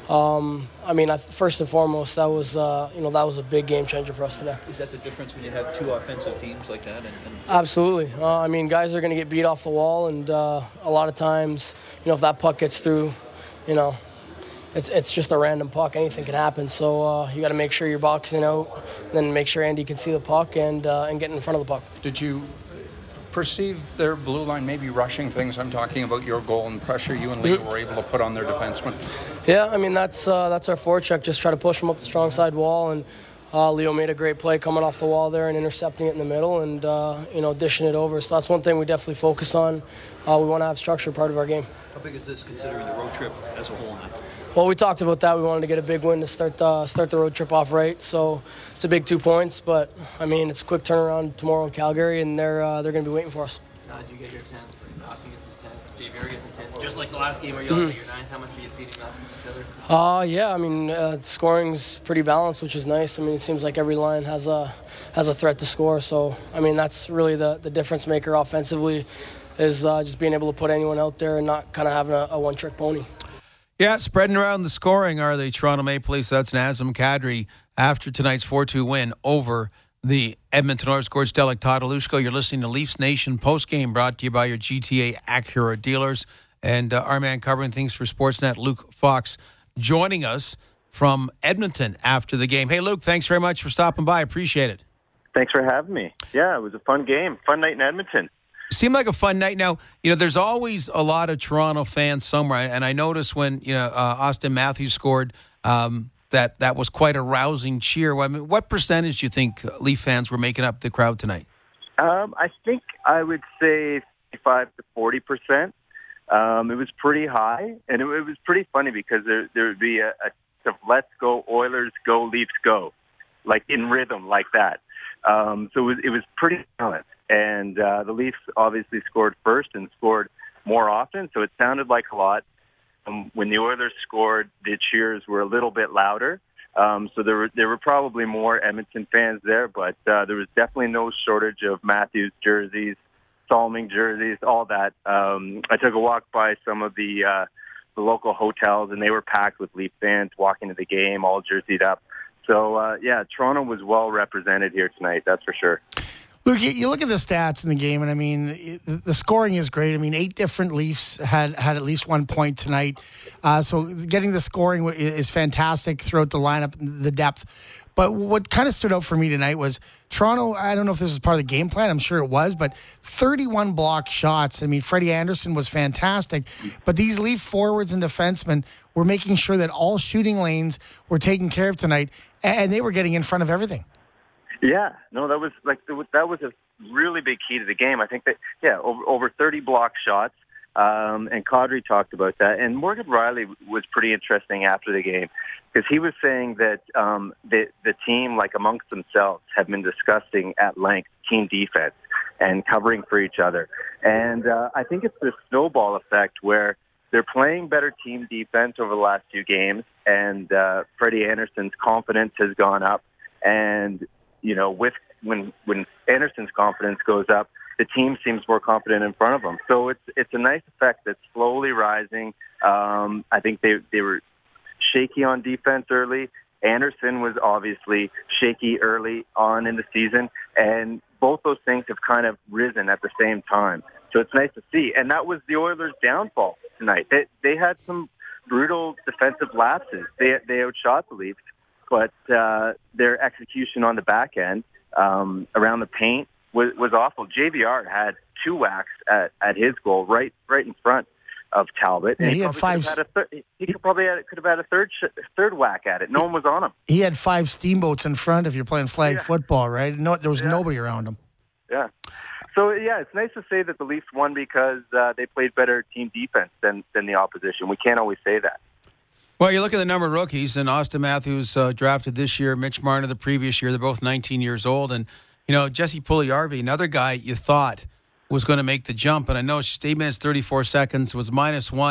um, I mean, I, first and foremost, that was uh, you know that was a big game changer for us today. Is that the difference when you have two offensive teams like that? And, and... Absolutely. Uh, I mean, guys are going to get beat off the wall, and uh, a lot of times, you know, if that puck gets through, you know. It's it's just a random puck. Anything can happen. So uh, you got to make sure you're boxing out, and then make sure Andy can see the puck and uh, and get in front of the puck. Did you perceive their blue line maybe rushing things? I'm talking about your goal and pressure you and Leo mm-hmm. were able to put on their defensemen. Yeah, I mean that's uh, that's our forecheck. Just try to push them up the strong side wall, and uh, Leo made a great play coming off the wall there and intercepting it in the middle, and uh, you know dishing it over. So that's one thing we definitely focus on. Uh, we want to have structure part of our game. How big is this considering the road trip as a whole now? Well, we talked about that. We wanted to get a big win to start uh, start the road trip off right. So it's a big two points, but I mean it's a quick turnaround tomorrow in Calgary, and they're uh, they're going to be waiting for us. Now, as you get your tenth, Austin gets his tenth, J V R gets his tenth. Just like the last game, where you mm-hmm. got your ninth. How much are you feeding off each other? Uh yeah, I mean uh, scoring's pretty balanced, which is nice. I mean it seems like every line has a has a threat to score. So I mean that's really the the difference maker offensively, is uh, just being able to put anyone out there and not kind of having a, a one trick pony. Yeah, spreading around the scoring are the Toronto Maple Leafs. That's Nazem Kadri after tonight's four two win over the Edmonton Oilers. Gord Stellick, Todd Alushko. You're listening to Leafs Nation postgame, brought to you by your G T A Acura dealers. And uh, our man covering things for Sportsnet, Luke Fox, joining us from Edmonton after the game. Hey, Luke, thanks very much for stopping by. Appreciate it. Thanks for having me. Yeah, it was a fun game. Fun night in Edmonton. Seemed like a fun night. Now, you know, there's always a lot of Toronto fans somewhere, and I noticed when, you know, uh, Austin Matthews scored, um, that that was quite a rousing cheer. I mean, what percentage do you think Leaf fans were making up the crowd tonight? Um, I think I would say fifty-five to forty percent. Um, it was pretty high, and it, it was pretty funny because there there would be a, a "Let's go Oilers, go Leafs, go," like in rhythm like that. Um, so it was, it was pretty violent. And uh, the Leafs obviously scored first and scored more often, so it sounded like a lot. Um, when the Oilers scored, the cheers were a little bit louder. Um, so there were there were probably more Edmonton fans there, but uh, there was definitely no shortage of Matthews jerseys, Salming jerseys, all that. Um, I took a walk by some of the uh, the local hotels, and they were packed with Leaf fans walking to the game, all jerseyed up. So, uh, yeah, Toronto was well represented here tonight, that's for sure. Luke, you look at the stats in the game, and I mean, the scoring is great. I mean, eight different Leafs had, had at least one point tonight. Uh, so getting the scoring is fantastic throughout the lineup, the depth. But what kind of stood out for me tonight was Toronto, I don't know if this was part of the game plan, I'm sure it was, but thirty-one block shots. I mean, Freddie Anderson was fantastic, but these Leaf forwards and defensemen were making sure that all shooting lanes were taken care of tonight, and they were getting in front of everything. Yeah, no, that was like that was a really big key to the game. I think that yeah, over, over thirty block shots, um, and Kadri talked about that. And Morgan Rielly was pretty interesting after the game because he was saying that um, the the team, like amongst themselves, have been discussing at length team defense and covering for each other. And uh, I think it's the snowball effect where they're playing better team defense over the last few games, and uh, Freddie Anderson's confidence has gone up, and you know, with when when Anderson's confidence goes up, the team seems more confident in front of them. So it's it's a nice effect that's slowly rising. Um, I think they they were shaky on defense early. Anderson was obviously shaky early on in the season, and both those things have kind of risen at the same time. So it's nice to see. And that was the Oilers' downfall tonight. They they had some brutal defensive lapses. They they outshot the Leafs. But uh, their execution on the back end um, around the paint was, was awful. J V R had two whacks at, at his goal, right, right in front of Talbot. Yeah, and he, he had five. Had a thir- he could probably had, could have had a third sh- third whack at it. No one was on him. He had five steamboats in front if you're playing flag yeah. football, right? No, there was yeah. nobody around him. Yeah. So yeah, it's nice to say that the Leafs won because uh, they played better team defense than than the opposition. We can't always say that. Well, you look at the number of rookies, and Austin Matthews uh, drafted this year, Mitch Marner the previous year. They're both nineteen years old. And, you know, Jesse Puljujarvi, another guy you thought was going to make the jump. And I know it's just eight minutes, thirty-four seconds, was minus one.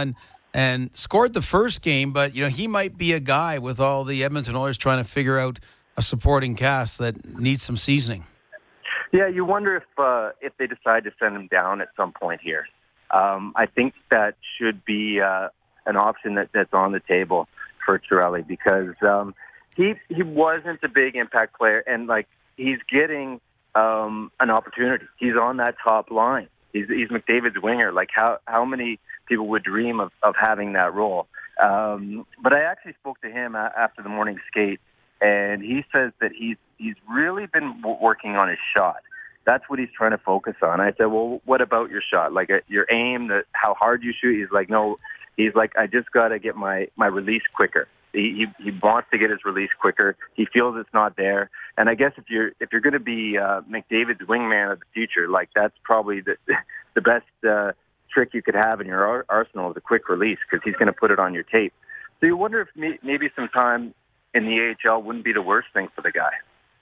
and scored the first game, but you know he might be a guy with all the Edmonton Oilers trying to figure out a supporting cast that needs some seasoning. Yeah, you wonder if uh, if they decide to send him down at some point here. Um, I think that should be uh, an option that, that's on the table for Chiarelli because um, he he wasn't a big impact player, and like he's getting um, an opportunity. He's on that top line. He's, he's McDavid's winger. Like how how many people would dream of, of having that role? Um, but I actually spoke to him a- after the morning skate, and he says that he's he's really been w- working on his shot. That's what he's trying to focus on. I said, well, what about your shot? Like uh, your aim, the, how hard you shoot? He's like, no. He's like, I just got to get my, my release quicker. He, he he wants to get his release quicker. He feels it's not there. And I guess if you're if you're going to be uh, McDavid's wingman of the future, like that's probably the the best uh, trick you could have in your ar- arsenal is a quick release because he's going to put it on your tape. So you wonder if may, maybe some time in the A H L wouldn't be the worst thing for the guy.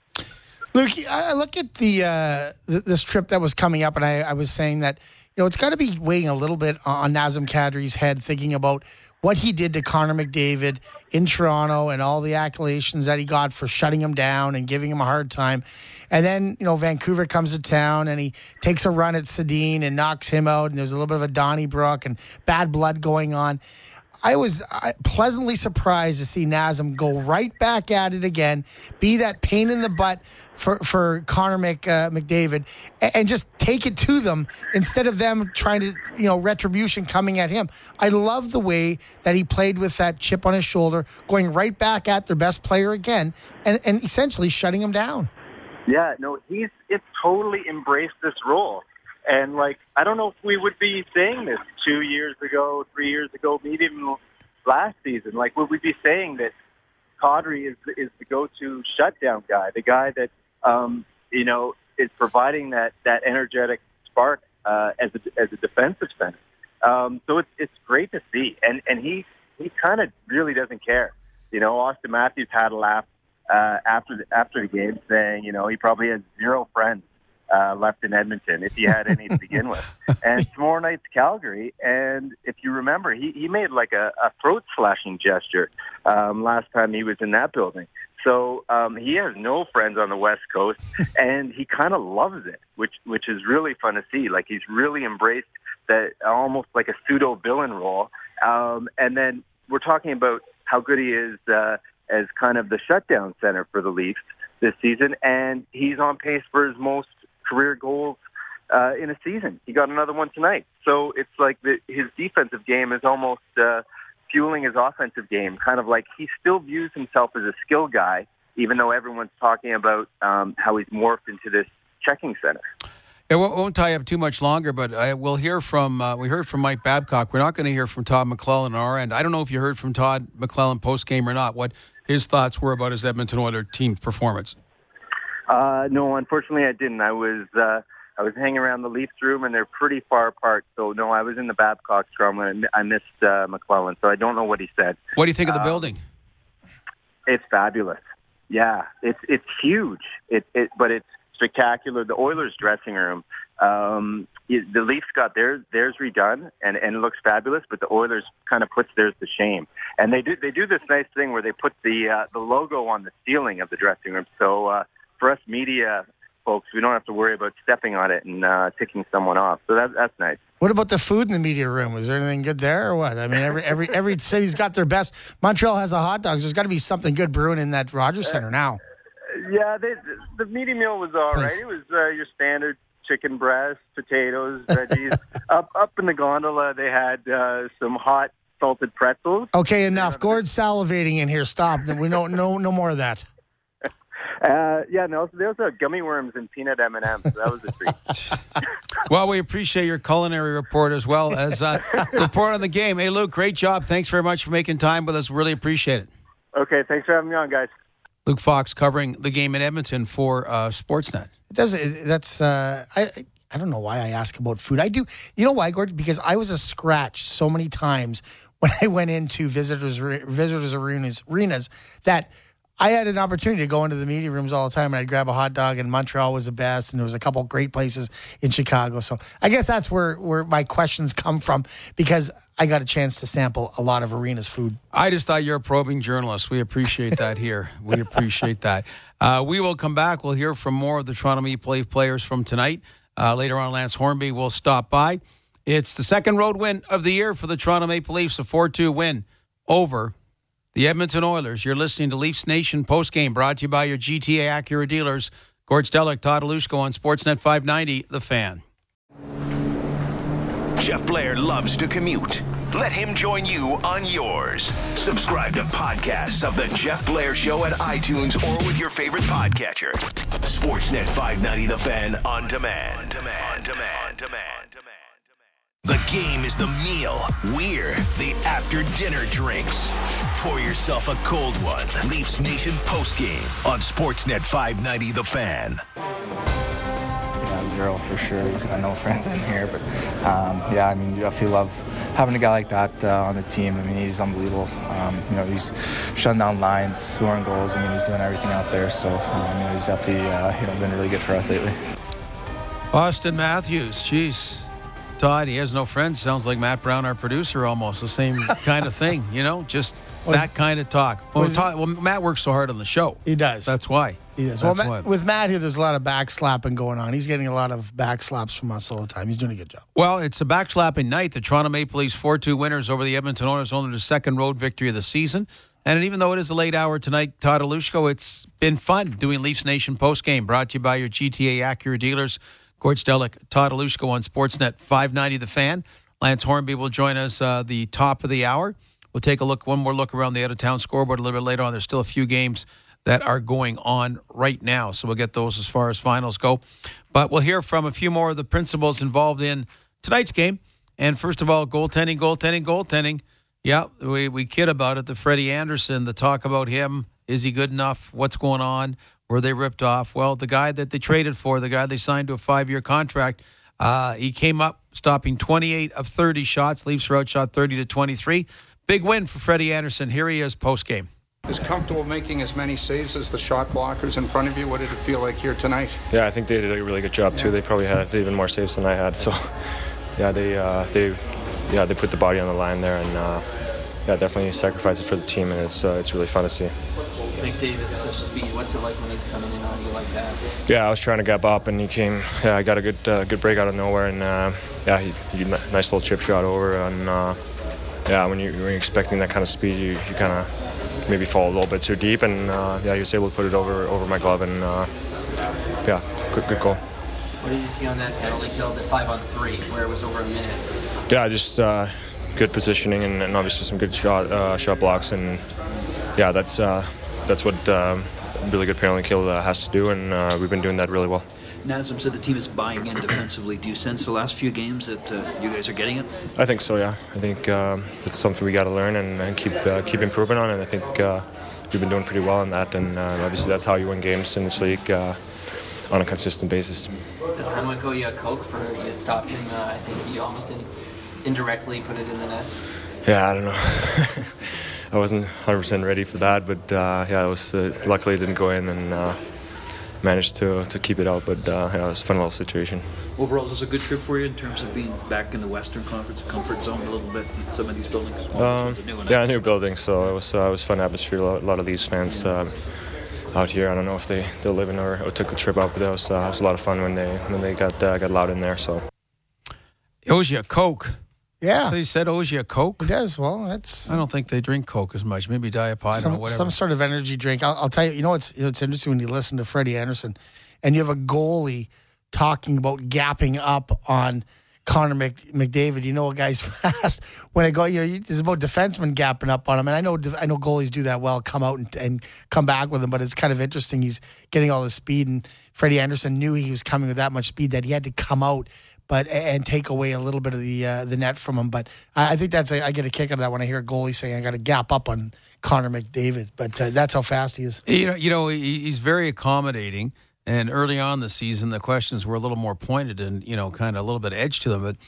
Luke, I look at the uh, th- this trip that was coming up, and I, I was saying that you know it's got to be weighing a little bit on Nazem Kadri's head, thinking about what he did to Connor McDavid in Toronto and all the accolations that he got for shutting him down and giving him a hard time. And then, you know, Vancouver comes to town and he takes a run at Sedin and knocks him out. And there's a little bit of a Donnybrook and bad blood going on. I was pleasantly surprised to see Nazem go right back at it again, be that pain in the butt for, for Connor Mc, uh, McDavid, and, and just take it to them instead of them trying to, you know, retribution coming at him. I love the way that he played with that chip on his shoulder, going right back at their best player again, and, and essentially shutting him down. Yeah, no, he's it's totally embraced this role. And, like, I don't know if we would be saying this two years ago, three years ago, maybe even last season. Like, would we be saying that Kadri is is the go-to shutdown guy, the guy that, um, you know, is providing that, that energetic spark uh, as a as a defensive center. Um, so it's it's great to see. And, and he, he kind of really doesn't care. You know, Austin Matthews had a laugh uh, after, the, after the game saying, you know, he probably has zero friends Uh, left in Edmonton, if he had any to begin with. And tomorrow night's Calgary, and if you remember, he, he made like a, a throat-slashing gesture um, last time he was in that building. So um, he has no friends on the West Coast, and he kind of loves it, which which is really fun to see. Like, he's really embraced that almost like a pseudo-villain role. Um, and then we're talking about how good he is uh, as kind of the shutdown center for the Leafs this season, and he's on pace for his most career goals uh, in a season. He got another one tonight. So it's like the, his defensive game is almost uh, fueling his offensive game, kind of like he still views himself as a skill guy, even though everyone's talking about um, how he's morphed into this checking center. It won't, won't tie up too much longer, but I will hear from, uh, we heard from Mike Babcock. We're not going to hear from Todd McLellan on our end. I don't know if you heard from Todd McLellan post-game or not, what his thoughts were about his Edmonton Oilers team performance. Uh, no, unfortunately I didn't. I was uh, I was hanging around the Leafs room, and they're pretty far apart. So, no, I was in the Babcock scrum, and I missed uh, McLellan, so I don't know what he said. What do you think of the um, building? It's fabulous. Yeah, it's it's huge, it, it, but it's spectacular. The Oilers' dressing room, um, it, the Leafs got theirs, theirs redone, and, and it looks fabulous, but the Oilers kind of puts theirs to shame. And they do they do this nice thing where they put the uh, the logo on the ceiling of the dressing room, so uh, for us media folks, we don't have to worry about stepping on it and uh, ticking someone off. So that, that's nice. What about the food in the media room? Was there anything good there or what? I mean, every every every city's got their best. Montreal has a hot dogs. There's got to be something good brewing in that Rogers Center now. Yeah, they, the media meal was all right. It was uh, your standard chicken breast, potatoes, veggies. up up in the gondola, they had uh, some hot salted pretzels. Okay, enough. Gord's salivating in here. Stop. We don't no no more of that. Uh, yeah, no, there was uh, gummy worms and peanut M and M's. So that was a treat. Well, we appreciate your culinary report as well as uh, report on the game. Hey, Luke, great job. Thanks very much for making time with us. Really appreciate it. Okay, thanks for having me on, guys. Luke Fox covering the game in Edmonton for uh, Sportsnet. It does. That's uh, I. I don't know why I ask about food. I do. You know why, Gordon? Because I was a scratch so many times when I went into visitors visitors arenas arenas that I had an opportunity to go into the media rooms all the time, and I'd grab a hot dog, and Montreal was the best, and there was a couple great places in Chicago. So I guess that's where, where my questions come from, because I got a chance to sample a lot of Arena's food. I just thought you're a probing journalist. We appreciate that here. We appreciate that. Uh, we will come back. We'll hear from more of the Toronto Maple Leaf players from tonight. Uh, later on, Lance Hornby will stop by. It's the second road win of the year for the Toronto Maple Leafs, a four two win over the Edmonton Oilers. You're listening to Leafs Nation postgame, brought to you by your G T A Acura dealers. Gord Stellick, Todd Alushko on Sportsnet five ninety, The Fan. Jeff Blair loves to commute. Let him join you on yours. Subscribe to podcasts of The Jeff Blair Show at iTunes or with your favorite podcatcher. Sportsnet five ninety The Fan on demand. On demand. On demand. On demand. The game is the meal. We're the after-dinner drinks. Pour yourself a cold one. Leafs Nation postgame on Sportsnet five ninety The Fan. Yeah, zero for sure. He's got no friends in here. But, um, yeah, I mean, you definitely love having a guy like that uh, on the team. I mean, he's unbelievable. Um, you know, he's shutting down lines, scoring goals. I mean, he's doing everything out there. So, um, you know, he's definitely uh, you know, been really good for us lately. Austin Matthews, jeez. Todd, he has no friends. Sounds like Matt Brown, our producer, almost. The same kind of thing, you know? Just was, that kind of talk. Well, Todd, well, Matt works so hard on the show. He does. That's why. He does. That's well, why. Matt, with Matt here, there's a lot of backslapping going on. He's getting a lot of backslaps from us all the time. He's doing a good job. Well, it's a backslapping night. The Toronto Maple Leafs four two winners over the Edmonton Oilers, only their second road victory of the season. And even though it is a late hour tonight, Todd Alushko, it's been fun doing Leafs Nation postgame, brought to you by your G T A Acura dealers. Gord Stellick, Todd Alushko on Sportsnet five ninety The Fan. Lance Hornby will join us uh, the top of the hour. We'll take a look, one more look around the out-of-town scoreboard a little bit later on. There's still a few games that are going on right now, so we'll get those as far as finals go. But we'll hear from a few more of the principals involved in tonight's game. And first of all, goaltending, goaltending, goaltending. Yeah, we, we kid about it. The Freddie Anderson, the talk about him. Is he good enough? What's going on? Were they ripped off? Well, the guy that they traded for, the guy they signed to a five-year contract, uh, he came up stopping twenty-eight of thirty shots. Leafs were outshot thirty to twenty-three. Big win for Freddie Anderson. Here he is post-game. Is comfortable making as many saves as the shot blockers in front of you? What did it feel like here tonight? Yeah, I think they did a really good job too. Yeah. They probably had even more saves than I had. So, yeah, they uh, they yeah they put the body on the line there, and uh, yeah, definitely sacrificed it for the team, and it's uh, it's really fun to see. McDavid's such speed. What's it like when he's coming in on you like that? Yeah, I was trying to gap up, and he came. Yeah, I got a good uh, good break out of nowhere, and uh, yeah, he, he nice little chip shot over, and uh, yeah, when, you, when you're expecting that kind of speed, you, you kind of maybe fall a little bit too deep, and uh, yeah, he was able to put it over over my glove, and uh, yeah, good good goal. What did you see on that penalty kill, the five on three, where it was over a minute? Yeah, just uh, good positioning, and, and obviously some good shot uh, shot blocks, and yeah, that's. Uh, That's what um, really good penalty kill uh, has to do, and uh, we've been doing that really well. Nazem said the team is buying in defensively. Do you sense the last few games that uh, you guys are getting it? I think so, yeah. I think um, it's something we got to learn and, and keep uh, keep improving on, and I think uh, we've been doing pretty well on that, and uh, obviously that's how you win games in this league uh, on a consistent basis. Does Henwick owe you a Coke for you stopped him? Uh, I think he almost in, indirectly put it in the net. Yeah, I don't know. I wasn't one hundred percent ready for that, but uh, yeah, it was uh, luckily it didn't go in, and uh, managed to to keep it out. But uh, yeah, it was a fun little situation. Overall, is this a good trip for you in terms of being back in the Western Conference comfort zone a little bit in some of these buildings? Um, yeah, a new building, so it was uh, it was fun atmosphere. A lot, a lot of these fans um, out here. I don't know if they they're living or, or took a trip out, but it was, uh, it was a lot of fun when they when they got uh, got loud in there. So it was you a Coke. Yeah. They said owes you a Coke? It does. Well, that's... I don't think they drink Coke as much. Maybe Diet Pie some, or whatever. Some sort of energy drink. I'll, I'll tell you, you know, it's, you know, it's interesting when you listen to Freddie Anderson and you have a goalie talking about gapping up on Connor Mc, McDavid. You know, a guy's fast. When I go, you know, it's about defensemen gapping up on him. And I know I know goalies do that well, come out and, and come back with him. But it's kind of interesting. He's getting all the speed. And Freddie Anderson knew he was coming with that much speed that he had to come out but and take away a little bit of the uh, the net from him. But I, I think that's a, I get a kick out of that when I hear a goalie saying I got to gap up on Connor McDavid. But uh, that's how fast he is. You know, you know, he, he's very accommodating. And early on in the season, the questions were a little more pointed and, you know, kind of a little bit edge to them. But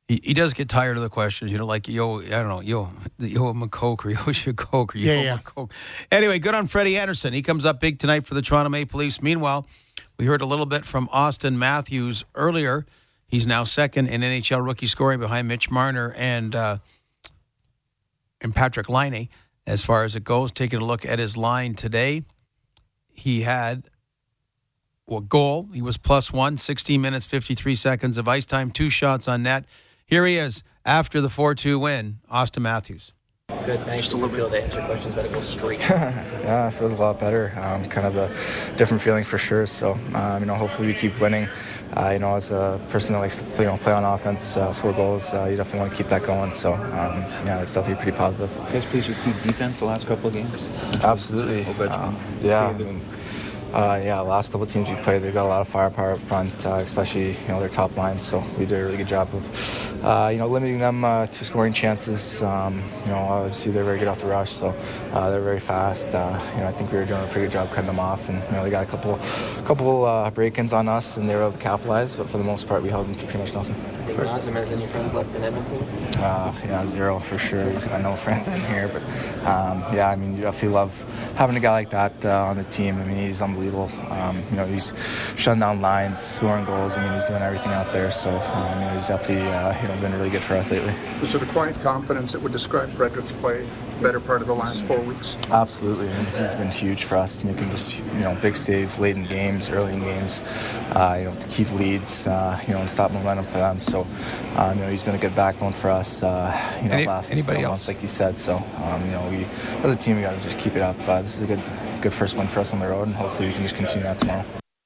He, he does get tired of the questions, you know, like, yo, I don't know, yo, yo, McCoke or yo, Shakoke or yo, yeah, yeah. McCoke. Anyway, good on Freddie Anderson. He comes up big tonight for the Toronto Maple Leafs. Meanwhile, we heard a little bit from Austin Matthews earlier. He's now second in N H L rookie scoring behind Mitch Marner and uh, and Patrick Laine. As far as it goes, taking a look at his line today, he had a goal. He was plus one, sixteen minutes, fifty-three seconds of ice time, two shots on net. Here he is after the four two win, Austin Matthews. Good, nice. Just a little bit to answer questions, but it goes straight. Yeah, it feels a lot better. Um, kind of a different feeling for sure. So, um, you know, hopefully we keep winning. Uh, you know, as a person that likes to play, you know, play on offense, uh, score goals, uh, you definitely want to keep that going. So, um, yeah, it's definitely pretty positive. You guys pleased with team defense the last couple of games? Absolutely. Um, yeah. I mean, Uh, yeah, the last couple of teams we played, they've got a lot of firepower up front, uh, especially, you know, their top line. So we did a really good job of, uh, you know, limiting them uh, to scoring chances. Um, you know, obviously they're very good off the rush, so uh, they're very fast. Uh, you know, I think we were doing a pretty good job cutting them off, and you know, they got a couple, couple uh, break-ins on us, and they were able to capitalize. But for the most part, we held them to pretty much nothing. I think Nazem has any friends left in Edmonton? Uh, yeah, zero for sure. He's got no friends in here, but um, yeah, I mean, you definitely love having a guy like that uh, on the team. I mean, he's unbelievable. Um, you know, he's shutting down lines, scoring goals. I mean, he's doing everything out there. So, um, you know, he's definitely uh, you know, been really good for us lately. Was it a quiet confidence that would describe Frederick's play better part of the last four weeks? Absolutely. I mean, he's been huge for us, making just, you know, big saves late in games, early in games, uh, you know, to keep leads, uh, you know, and stop momentum for them. So, um, you know, he's been a good backbone for us, uh, you know, Any, last anybody else? months, like you said. So, um, you know, we, as a team, we got to just keep it up. Uh, this is a good, good first win for us on the road, and hopefully we can just continue that tomorrow.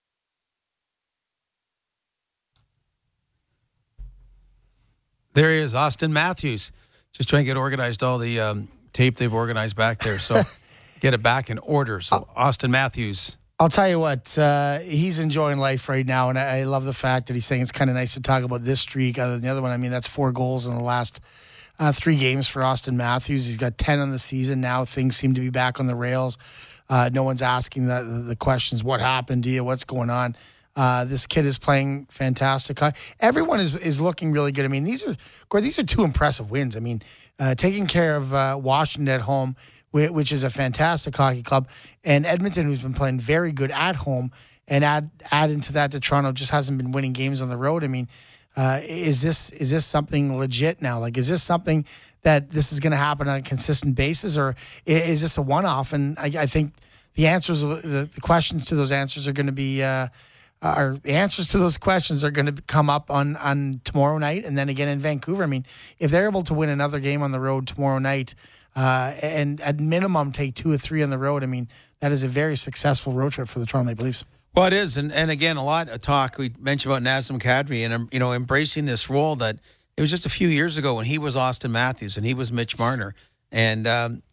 There he is, Austin Matthews. Just trying to get organized, all the um, tape they've organized back there. So get it back in order. So Austin Matthews. I'll tell you what, uh, he's enjoying life right now, and I, I love the fact that he's saying it's kind of nice to talk about this streak other than the other one. I mean, that's four goals in the last uh, three games for Austin Matthews. He's got ten on the season now. Things seem to be back on the rails. Uh, no one's asking the, the questions, what happened to you, what's going on. Uh, this kid is playing fantastic. Everyone is is looking really good. I mean, these are these are two impressive wins. I mean, uh, taking care of uh, Washington at home, which is a fantastic hockey club, and Edmonton, who's been playing very good at home, and add add into that that Toronto just hasn't been winning games on the road. I mean, uh, is this is this something legit now? Like, is this something that this is going to happen on a consistent basis, or is this a one-off? And I, I think the answers, the, the questions to those answers are going to be. Uh, Our the answers to those questions are going to come up on, on tomorrow night and then again in Vancouver. I mean, if they're able to win another game on the road tomorrow night uh, and at minimum take two or three on the road, I mean, that is a very successful road trip for the Toronto Maple Leafs. Well, it is. And, and again, a lot of talk. We mentioned about Nazem Kadri and, you know, embracing this role that it was just a few years ago when he was Austin Matthews and he was Mitch Marner. And um,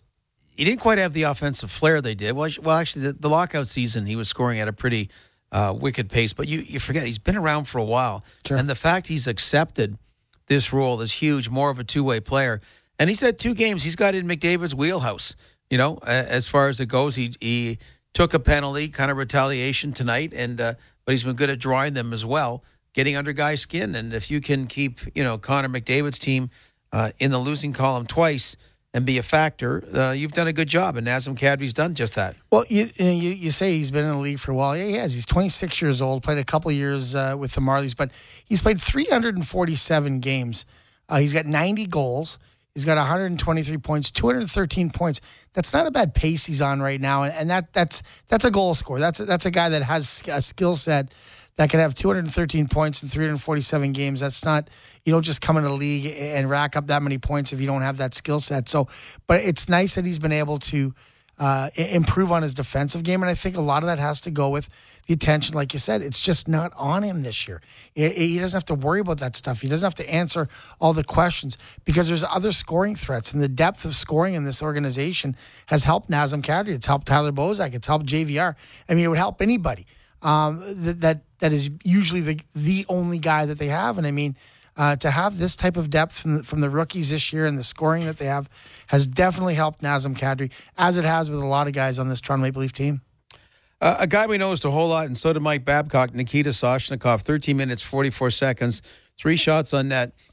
he didn't quite have the offensive flair they did. Well, well actually, the, the lockout season, he was scoring at a pretty Uh, wicked pace, but you, you forget he's been around for a while. Sure. And the fact he's accepted this role is huge, more of a two-way player. And he's had two games. He's got in McDavid's wheelhouse, you know, as far as it goes. He he took a penalty, kind of retaliation tonight, and uh, but he's been good at drawing them as well, getting under guys' skin. And if you can keep, you know, Connor McDavid's team uh, in the losing column twice and be a factor, uh, you've done a good job. And Nazem Kadri's done just that. Well, you, you you say he's been in the league for a while. Yeah, he has. He's twenty-six years old, played a couple of years uh, with the Marlies, but he's played three hundred forty-seven games. Uh, he's got ninety goals. He's got one hundred twenty-three points, two hundred thirteen points. That's not a bad pace he's on right now, and that that's that's a goal scorer. That's a, that's a guy that has a skill set that can have two hundred thirteen points in three hundred forty-seven games. That's not, you don't just come into the league and rack up that many points if you don't have that skill set. So, but it's nice that he's been able to uh, improve on his defensive game. And I think a lot of that has to go with the attention. Like you said, it's just not on him this year. He doesn't have to worry about that stuff. He doesn't have to answer all the questions because there's other scoring threats, and the depth of scoring in this organization has helped Nazem Kadri. It's helped Tyler Bozak. It's helped J V R. I mean, it would help anybody. Um, that, that that is usually the the only guy that they have. And I mean, uh, to have this type of depth from the, from the rookies this year and the scoring that they have has definitely helped Nazem Kadri, as it has with a lot of guys on this Toronto Maple Leaf team. Uh, a guy we noticed a whole lot, and so did Mike Babcock, Nikita Soshnikov, thirteen minutes, forty-four seconds, three shots on net.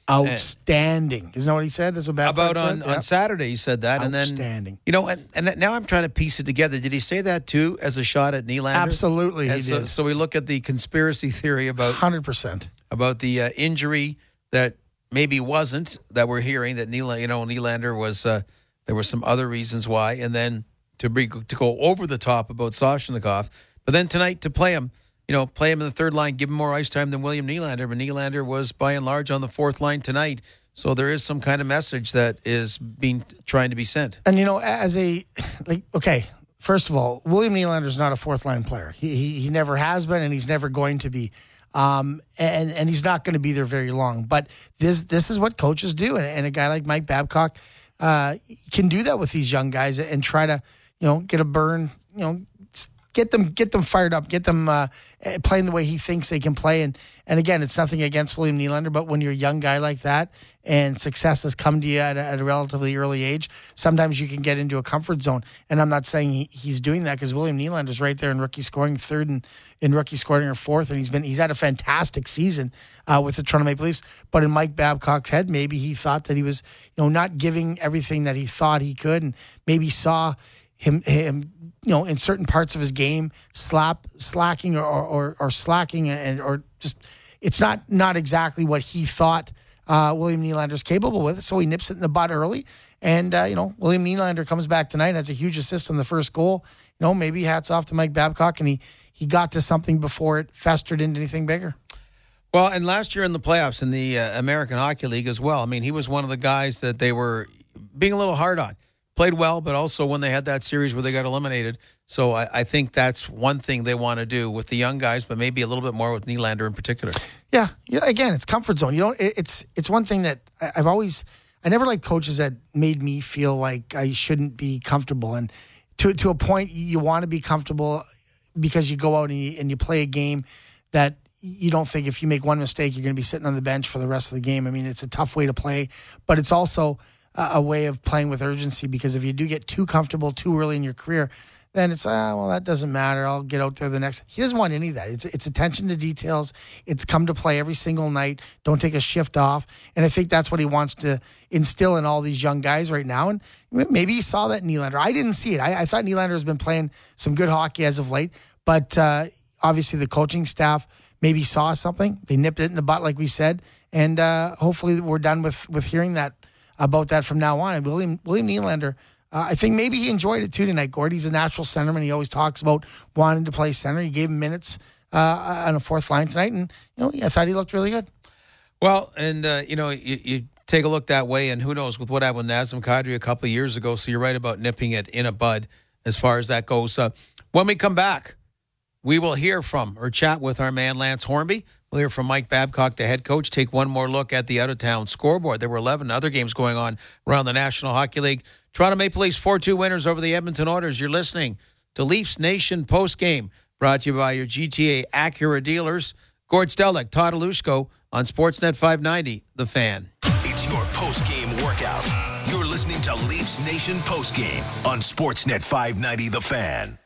Outstanding. Isn't that what he said? That's what Babcock About on, said? on Yep. Saturday, he said that. And then, Outstanding. you know, and, and now I'm trying to piece it together. Did he say that, too, as a shot at Nylander? Absolutely, he As so, did. so we look at the conspiracy theory about... one hundred percent. About the uh, injury that maybe wasn't, that we're hearing, that Nylander, you know, Nylander was... Uh, there were some other reasons why. And then to, be, to go over the top about Soshnikov. But then tonight to play him, you know, play him in the third line, give him more ice time than William Nylander. But Nylander was, by and large, on the fourth line tonight. So there is some kind of message that is being trying to be sent. And, you know, as a, like, okay, first of all, William Nylander is not a fourth line player. He, he he never has been, and he's never going to be. Um, and, and he's not going to be there very long. But this this is what coaches do. And, and a guy like Mike Babcock uh, can do that with these young guys and try to, you know, get a burn, you know, get them get them fired up, get them uh, playing the way he thinks they can play. And and again, it's nothing against William Nylander, but when you're a young guy like that and success has come to you at a, at a relatively early age, sometimes you can get into a comfort zone. And I'm not saying he, he's doing that, because William Nylander's right there in rookie scoring, third and in rookie scoring or fourth, and he's been he's had a fantastic season uh, with the Toronto Maple Leafs. But in Mike Babcock's head, maybe he thought that he was, you know, not giving everything that he thought he could, and maybe saw him him. you know, in certain parts of his game, slap, slacking or, or, or slacking and, or just, it's not, not exactly what he thought uh, William Nylander's capable with. So he nips it in the bud early. And, uh, you know, William Nylander comes back tonight, has a huge assist on the first goal. You know, maybe hats off to Mike Babcock, and he, he got to something before it festered into anything bigger. Well, and last year in the playoffs in the uh, American Hockey League as well, I mean, he was one of the guys that they were being a little hard on. Played well, but also when they had that series where they got eliminated. So I, I think that's one thing they want to do with the young guys, but maybe a little bit more with Nylander in particular. Yeah, yeah. Again, it's comfort zone. You don't. It, it's it's one thing that I, I've always. I never liked coaches that made me feel like I shouldn't be comfortable, and to to a point you want to be comfortable because you go out and you, and you play a game that you don't think if you make one mistake you're going to be sitting on the bench for the rest of the game. I mean, it's a tough way to play, but it's also a way of playing with urgency, because if you do get too comfortable too early in your career, then it's, ah, well, that doesn't matter. I'll get out there the next. He doesn't want any of that. It's it's attention to details. It's come to play every single night. Don't take a shift off. And I think that's what he wants to instill in all these young guys right now. And maybe he saw that in Nylander. I didn't see it. I, I thought Nylander has been playing some good hockey as of late, but uh, obviously the coaching staff maybe saw something. They nipped it in the butt, like we said, and uh, hopefully we're done with with hearing that. About that from now on. And William William Nylander, uh, I think maybe he enjoyed it too tonight, Gord. He's a natural centerman. He always talks about wanting to play center. He gave him minutes uh, on a fourth line tonight, and you know, I thought he looked really good. Well, and uh, you know, you, you take a look that way, and who knows with what happened with Nazem Kadri a couple of years ago. So you're right about nipping it in a bud as far as that goes. Uh, when we come back, we will hear from or chat with our man Lance Hornby. We'll hear from Mike Babcock, the head coach. Take one more look at the out-of-town scoreboard. There were eleven other games going on around the National Hockey League. Toronto Maple Leafs four two winners over the Edmonton Oilers. You're listening to Leafs Nation postgame, brought to you by your G T A Acura dealers. Gord Stellick, Todd Alushko on Sportsnet five ninety, The Fan. It's your postgame workout. You're listening to Leafs Nation postgame on Sportsnet five ninety, The Fan.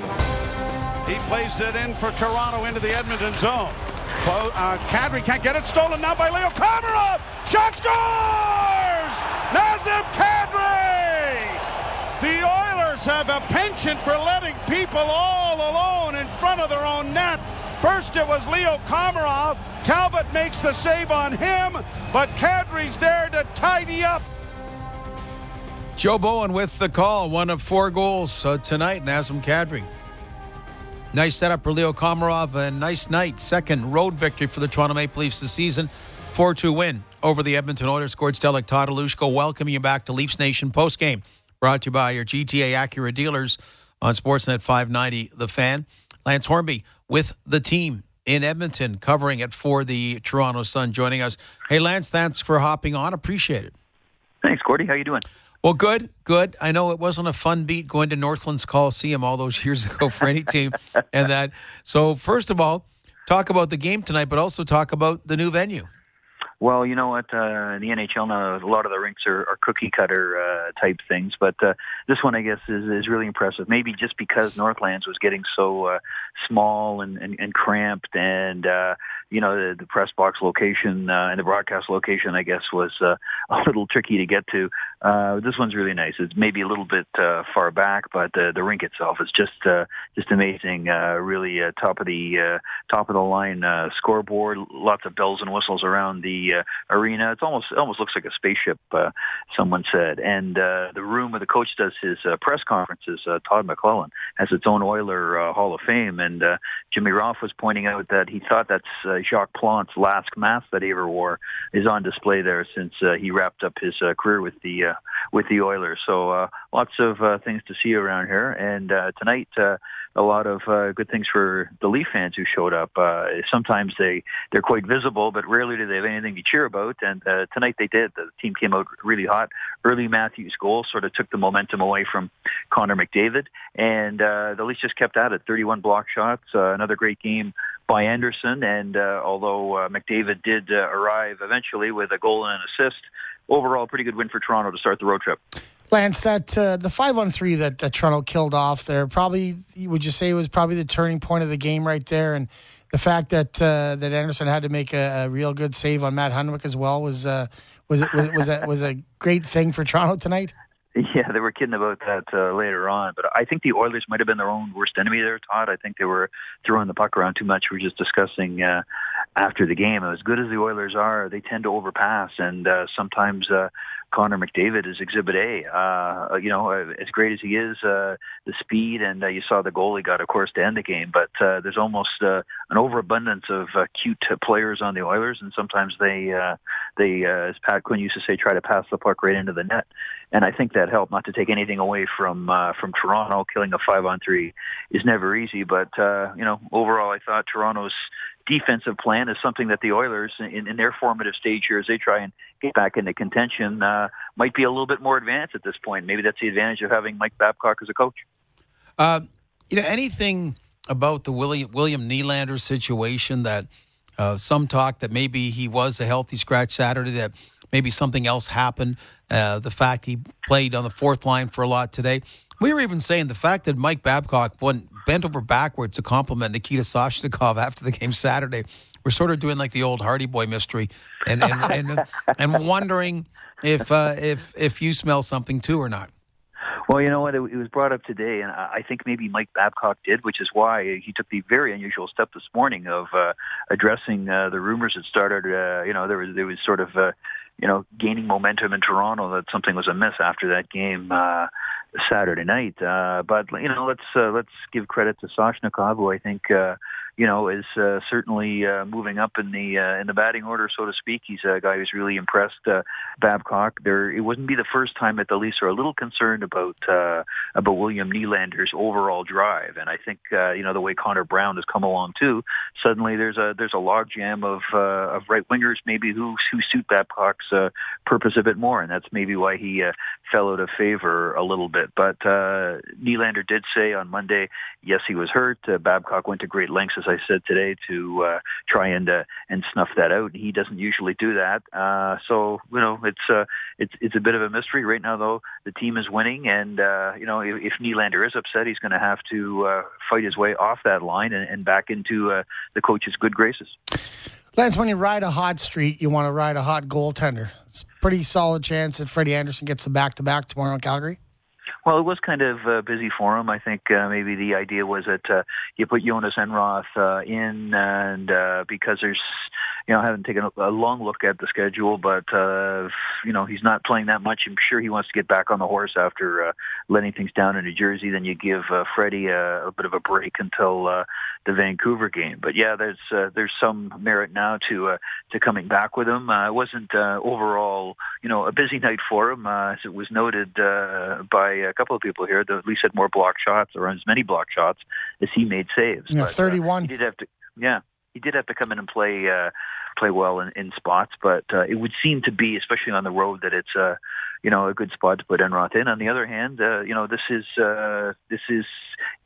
He plays it in for Toronto into the Edmonton zone. Uh, Kadri can't get it. Stolen now by Leo Komarov. Shot scores! Nazem Kadri! The Oilers have a penchant for letting people all alone in front of their own net. First it was Leo Komarov. Talbot makes the save on him, but Kadri's there to tidy up. Joe Bowen with the call. One of four goals uh, tonight, Nazem Kadri. Nice setup for Leo Komarov, and nice night. Second road victory for the Toronto Maple Leafs this season. four two win over the Edmonton Oilers. Gord Stellick, Todd Alushko, welcoming you back to Leafs Nation postgame. Brought to you by your G T A Acura dealers on Sportsnet five ninety, The Fan. Lance Hornby with the team in Edmonton, covering it for the Toronto Sun, joining us. Hey, Lance, thanks for hopping on. Appreciate it. Thanks, Gordy. How you doing? Well, good, good. I know it wasn't a fun beat going to Northlands Coliseum all those years ago for any team. and that. So, first of all, talk about the game tonight, but also talk about the new venue. Well, you know what? Uh, in the N H L now, a lot of the rinks are, are cookie cutter uh, type things, but uh, this one, I guess, is, is really impressive. Maybe just because Northlands was getting so uh, small and, and, and cramped, and uh, you know the, the press box location uh, and the broadcast location, I guess, was uh, a little tricky to get to. Uh, this one's really nice. It's maybe a little bit uh, far back, but uh, the rink itself is just uh, just amazing. Uh, really uh, top of the uh, top of the line uh, scoreboard. Lots of bells and whistles around the uh, arena. It's almost it almost looks like a spaceship. Uh, someone said, and uh, the room where the coach does his uh, press conferences, uh, Todd McClellan, has its own Oiler uh, Hall of Fame. And uh, Jimmy Roth was pointing out that he thought that's uh, Jacques Plante's last mask that he ever wore is on display there since uh, he wrapped up his uh, career with the uh, with the Oilers. So uh, lots of uh, things to see around here, and uh, tonight uh, a lot of uh, good things for the Leaf fans who showed up. Uh, sometimes they they're quite visible, but rarely do they have anything to cheer about. And uh, tonight they did. The team came out really hot. Early Matthews goal sort of took the momentum away from Connor McDavid, and uh, the Leafs just kept at it. thirty-one block shots. Uh, another great game by Anderson, and uh, although uh, McDavid did uh, arrive eventually with a goal and an assist, overall pretty good win for Toronto to start the road trip. Lance, that uh, the five on three that, that Toronto killed off there, probably would you say was probably the turning point of the game right there, and the fact that uh, that Anderson had to make a, a real good save on Matt Hunwick as well was uh, was it was, was a was a great thing for Toronto tonight. Yeah, they were kidding about that uh, later on, but I think the Oilers might have been their own worst enemy there, Todd. I think they were throwing the puck around too much. We were just discussing uh, after the game. As good as the Oilers are, they tend to overpass, and uh, sometimes uh, Connor McDavid is Exhibit A. Uh, you know, as great as he is, uh, the speed, and uh, you saw the goal he got, of course, to end the game. But uh, there's almost uh, an overabundance of uh, cute players on the Oilers, and sometimes they, uh, they, uh, as Pat Quinn used to say, try to pass the puck right into the net. And I think that helped. Not to take anything away from uh, from Toronto, killing a five on three is never easy. But uh, you know, overall, I thought Toronto's defensive plan is something that the Oilers, in, in their formative stage here, as they try and get back into contention, uh, might be a little bit more advanced at this point. Maybe that's the advantage of having Mike Babcock as a coach. Uh, you know, anything about the William, William Nylander situation that uh, some talk that maybe he was a healthy scratch Saturday, that maybe something else happened, uh, the fact he played on the fourth line for a lot today. We were even saying the fact that Mike Babcock went bent over backwards to compliment Nikita Soshnikov after the game Saturday. We're sort of doing like the old Hardy Boy mystery, and and and, and wondering if uh, if if you smell something too or not. Well, you know what? It, it was brought up today, and I think maybe Mike Babcock did, which is why he took the very unusual step this morning of uh, addressing uh, the rumors that started. Uh, you know, there was there was sort of uh, you know gaining momentum in Toronto that something was amiss after that game uh, Saturday night. Uh, but you know, let's uh, let's give credit to Soshnikov, who I think. Uh, You know, is uh, certainly uh, moving up in the uh, in the batting order, so to speak. He's a guy who's really impressed uh, Babcock. There, it wouldn't be the first time that the Leafs are a little concerned about uh, about William Nylander's overall drive, and I think uh, you know the way Connor Brown has come along too. Suddenly, there's a there's a logjam of uh, of right wingers maybe who who suit Babcock's uh, purpose a bit more, and that's maybe why he uh, fell out of favor a little bit. But uh, Nylander did say on Monday, yes, he was hurt. Uh, Babcock went to great lengths, as I said today, to uh, try and uh, and snuff that out. He doesn't usually do that, uh, so you know it's uh, it's it's a bit of a mystery right now. Though the team is winning, and uh, you know if, if Nylander is upset, he's going to have to uh, fight his way off that line and, and back into uh, the coach's good graces. Lance, when you ride a hot streak, you want to ride a hot goaltender. It's a pretty solid chance that Freddie Anderson gets a back-to-back tomorrow in Calgary. Well, it was kind of uh, busy for him. I think uh, maybe the idea was that uh, you put Jonas Enroth uh, in, and uh, because there's, you know, I haven't taken a, a long look at the schedule, but, uh, you know, he's not playing that much. I'm sure he wants to get back on the horse after uh, letting things down in New Jersey. Then you give uh, Freddie a, a bit of a break until uh, the Vancouver game. But, yeah, there's uh, there's some merit now to uh, to coming back with him. Uh, it wasn't uh, overall, you know, a busy night for him. Uh, as it was noted uh, by a couple of people here, that at least had more block shots, or as many block shots as he made saves. Yeah, but, thirty-one. Uh, he did have to, yeah, he did have to come in and play uh, play well in, in spots, but uh, it would seem to be, especially on the road, that it's uh, you know a good spot to put Enroth in. On the other hand, uh, you know this is uh, this is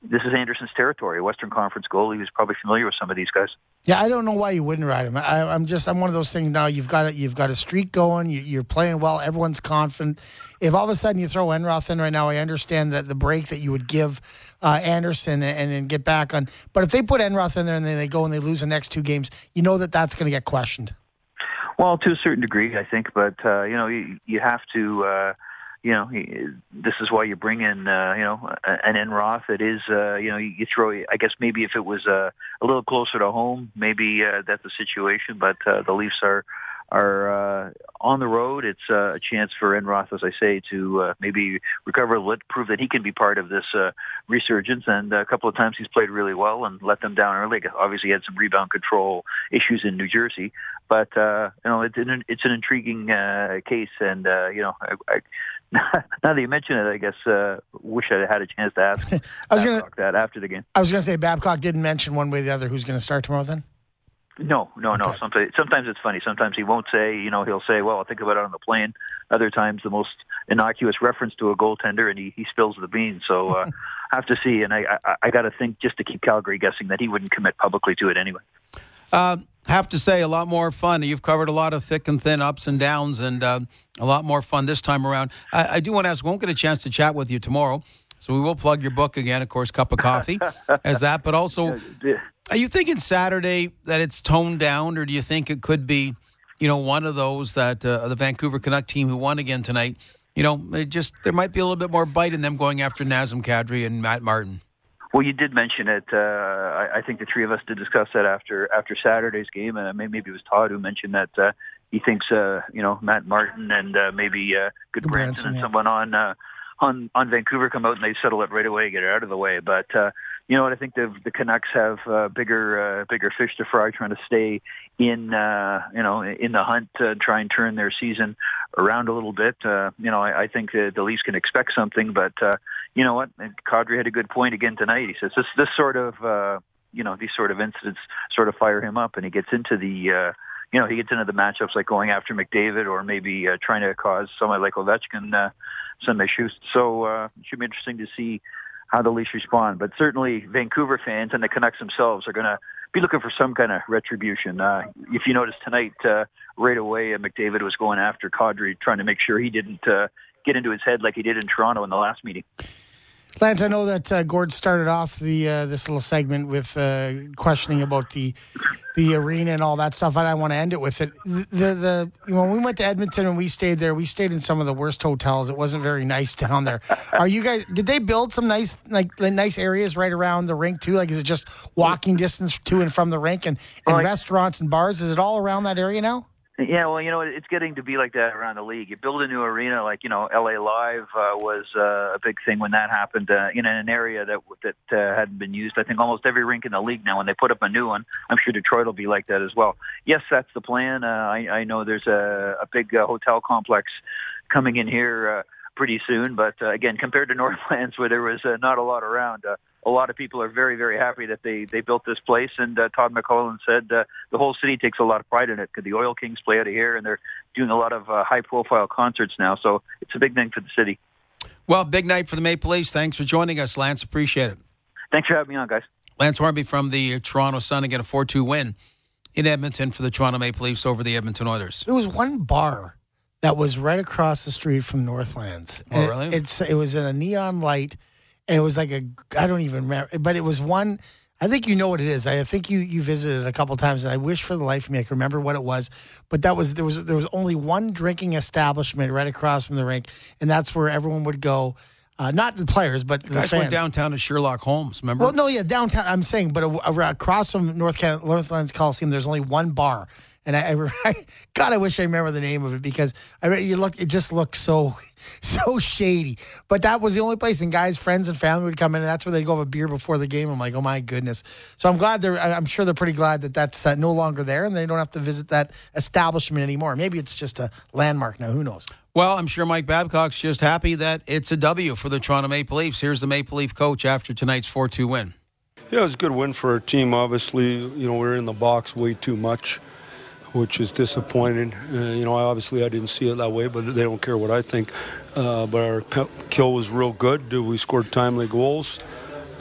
this is Anderson's territory, Western Conference goalie who's probably familiar with some of these guys. Yeah, I don't know why you wouldn't ride him. I, I'm just, I'm one of those things now. You've got a, you've got a streak going. You, you're playing well. Everyone's confident. If all of a sudden you throw Enroth in right now, I understand that the break that you would give uh, Anderson and then get back on. But if they put Enroth in there and then they go and they lose the next two games, you know that that's going to get questioned. Well, to a certain degree, I think. But uh, you know, you, you have to. Uh, You know, this is why you bring in, uh, you know, an Enroth. It is, uh, you know, you throw. I guess maybe if it was uh, a little closer to home, maybe uh, that's the situation. But uh, the Leafs are are uh, on the road. It's uh, a chance for Enroth, as I say, to uh, maybe recover a little, prove that he can be part of this uh, resurgence. And a couple of times he's played really well and let them down early. Obviously, he had some rebound control issues in New Jersey, but uh, you know, it's an it's an intriguing uh, case. And uh, you know, I. I now that you mention it, I guess uh, wish I had a chance to ask I was Babcock gonna, that after the game. I was going to say Babcock didn't mention one way or the other who's going to start tomorrow then? No, no, okay. no. Sometimes, sometimes it's funny. Sometimes he won't say, you know, he'll say, well, I'll think about it on the plane. Other times the most innocuous reference to a goaltender and he, he spills the beans. So uh, I have to see. And I, I, I got to think just to keep Calgary guessing that he wouldn't commit publicly to it anyway. Uh, have to say, a lot more fun. You've covered a lot of thick and thin ups and downs, and uh, a lot more fun this time around. I, I do want to ask, we won't get a chance to chat with you tomorrow, so we will plug your book again, of course, Cup of Coffee, as that. But also, are you thinking Saturday that it's toned down, or do you think it could be, you know, one of those that uh, the Vancouver Canuck team who won again tonight, you know, it just there might be a little bit more bite in them going after Nazem Kadri and Matt Martin? Well, you did mention it. Uh, I, I think the three of us did discuss that after after Saturday's game, and maybe it was Todd who mentioned that uh, he thinks, uh, you know, Matt Martin and uh, maybe uh, Goodbranson and yeah. someone on uh, on on Vancouver come out and they settle it right away, get it out of the way. But uh, you know what? I think the the Canucks have uh, bigger uh, bigger fish to fry, trying to stay in uh, you know in the hunt, uh, try and turn their season around a little bit. Uh, you know, I, I think the, the Leafs can expect something, but. Uh, You know what? Kadri had a good point again tonight. He says this this sort of uh, you know these sort of incidents sort of fire him up, and he gets into the uh, you know he gets into the matchups like going after McDavid or maybe uh, trying to cause somebody like Ovechkin uh, some issues. So uh, it should be interesting to see how the Leafs respond. But certainly Vancouver fans and the Canucks themselves are going to be looking for some kind of retribution. Uh, if you notice tonight, uh, right away, uh, McDavid was going after Kadri, trying to make sure he didn't uh, get into his head like he did in Toronto in the last meeting. Lance, I know that uh, Gord started off the uh, this little segment with uh, questioning about the the arena and all that stuff, and I want to end it with it. The the when we went to Edmonton and we stayed there, we stayed in some of the worst hotels. It wasn't very nice down there. Are you guys? Did they build some nice like nice areas right around the rink too? Like, is it just walking distance to and from the rink and, and well, restaurants and bars? Is it all around that area now? Yeah, well, you know, it's getting to be like that around the league. You build a new arena, like, you know, L A Live uh, was uh, a big thing when that happened uh, in an area that that uh, hadn't been used. I think almost every rink in the league now, when they put up a new one, I'm sure Detroit will be like that as well. Yes, that's the plan. Uh, I, I know there's a, a big uh, hotel complex coming in here uh, pretty soon, but uh, again, compared to Northlands, where there was uh, not a lot around, uh, a lot of people are very, very happy that they, they built this place. And uh, Todd McClellan said uh, the whole city takes a lot of pride in it because the Oil Kings play out of here, and they're doing a lot of uh, high-profile concerts now. So it's a big thing for the city. Well, big night for the Maple Leafs. Thanks for joining us, Lance. Appreciate it. Thanks for having me on, guys. Lance Hornby from the Toronto Sun. Again, a four two win in Edmonton for the Toronto Maple Leafs over the Edmonton Oilers. There was one bar that was right across the street from Northlands. Oh, really? It, it's, it was in a neon light. And it was like a, I don't even remember, but it was one, I think you know what it is. I think you, you visited it a couple of times, and I wish for the life of me I could remember what it was. But that was, there was, there was only one drinking establishment right across from the rink, and that's where everyone would go. Uh, not the players, but the, the guys fans. went downtown to Sherlock Holmes, remember? Well, no, yeah, downtown, I'm saying, but across from North Can- Northlands Coliseum, there's only one bar. And I, I, God, I wish I remember the name of it because I you look, it just looked so, so shady. But that was the only place, and guys, friends, and family would come in, and that's where they'd go have a beer before the game. I'm like, oh my goodness. So I'm glad they're. I'm sure they're pretty glad that that's uh, no longer there, and they don't have to visit that establishment anymore. Maybe it's just a landmark now. Who knows? Well, I'm sure Mike Babcock's just happy that it's a W for the Toronto Maple Leafs. Here's the Maple Leaf coach after tonight's four two win. Yeah, it was a good win for our team. Obviously, you know, we were in the box way too much, which is disappointing. Uh, you know, obviously I didn't see it that way, but they don't care what I think. Uh, but our kill was real good. We scored timely goals.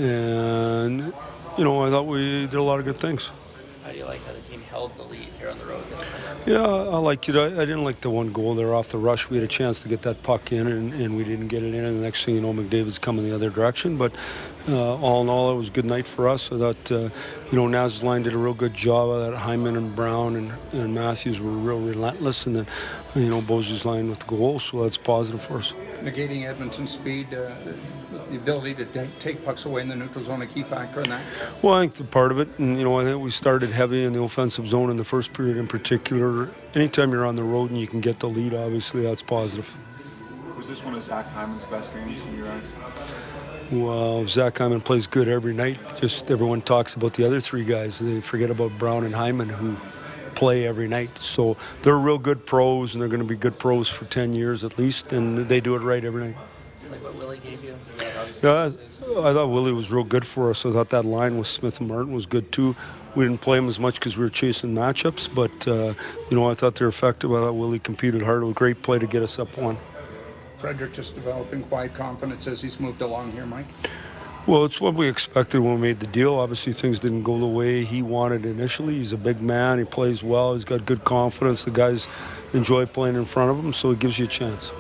and, you know, I thought we did a lot of good things. How do you like how the team held the lead here on the road this time? Yeah, I like it. I, I didn't like the one goal there off the rush. We had a chance to get that puck in, and, and we didn't get it in. And the next thing you know, McDavid's coming the other direction. But uh, all in all, it was a good night for us. I thought, uh, you know, Naz's line did a real good job of that. Hyman and Brown and, and Matthews were real relentless. And then, you know, Bosey's line with the goal, so that's positive for us. Negating Edmonton's speed, uh, the ability to t- take pucks away in the neutral zone, a key factor in that? Well, I think the part of it, and, you know, I think we started heavy in the offensive zone in the first period in particular. Anytime you're on the road and you can get the lead, obviously, that's positive. Was this one of Zach Hyman's best games in your eyes? Well, Zach Hyman plays good every night. Just everyone talks about the other three guys. They forget about Brown and Hyman, who play every night. So they're real good pros, and they're going to be good pros for ten years at least, and they do it right every night. Like what Willie gave you? Yeah, I thought Willie was real good for us. I thought that line with Smith and Martin was good too. We didn't play him as much because we were chasing matchups, but uh, you know, I thought they were effective. I thought Willie competed hard. It was a great play to get us up one. Frederick just developing quiet confidence as he's moved along here, Mike? Well, it's what we expected when we made the deal. Obviously, things didn't go the way he wanted initially. He's a big man. He plays well. He's got good confidence. The guys enjoy playing in front of him, so it gives you a chance.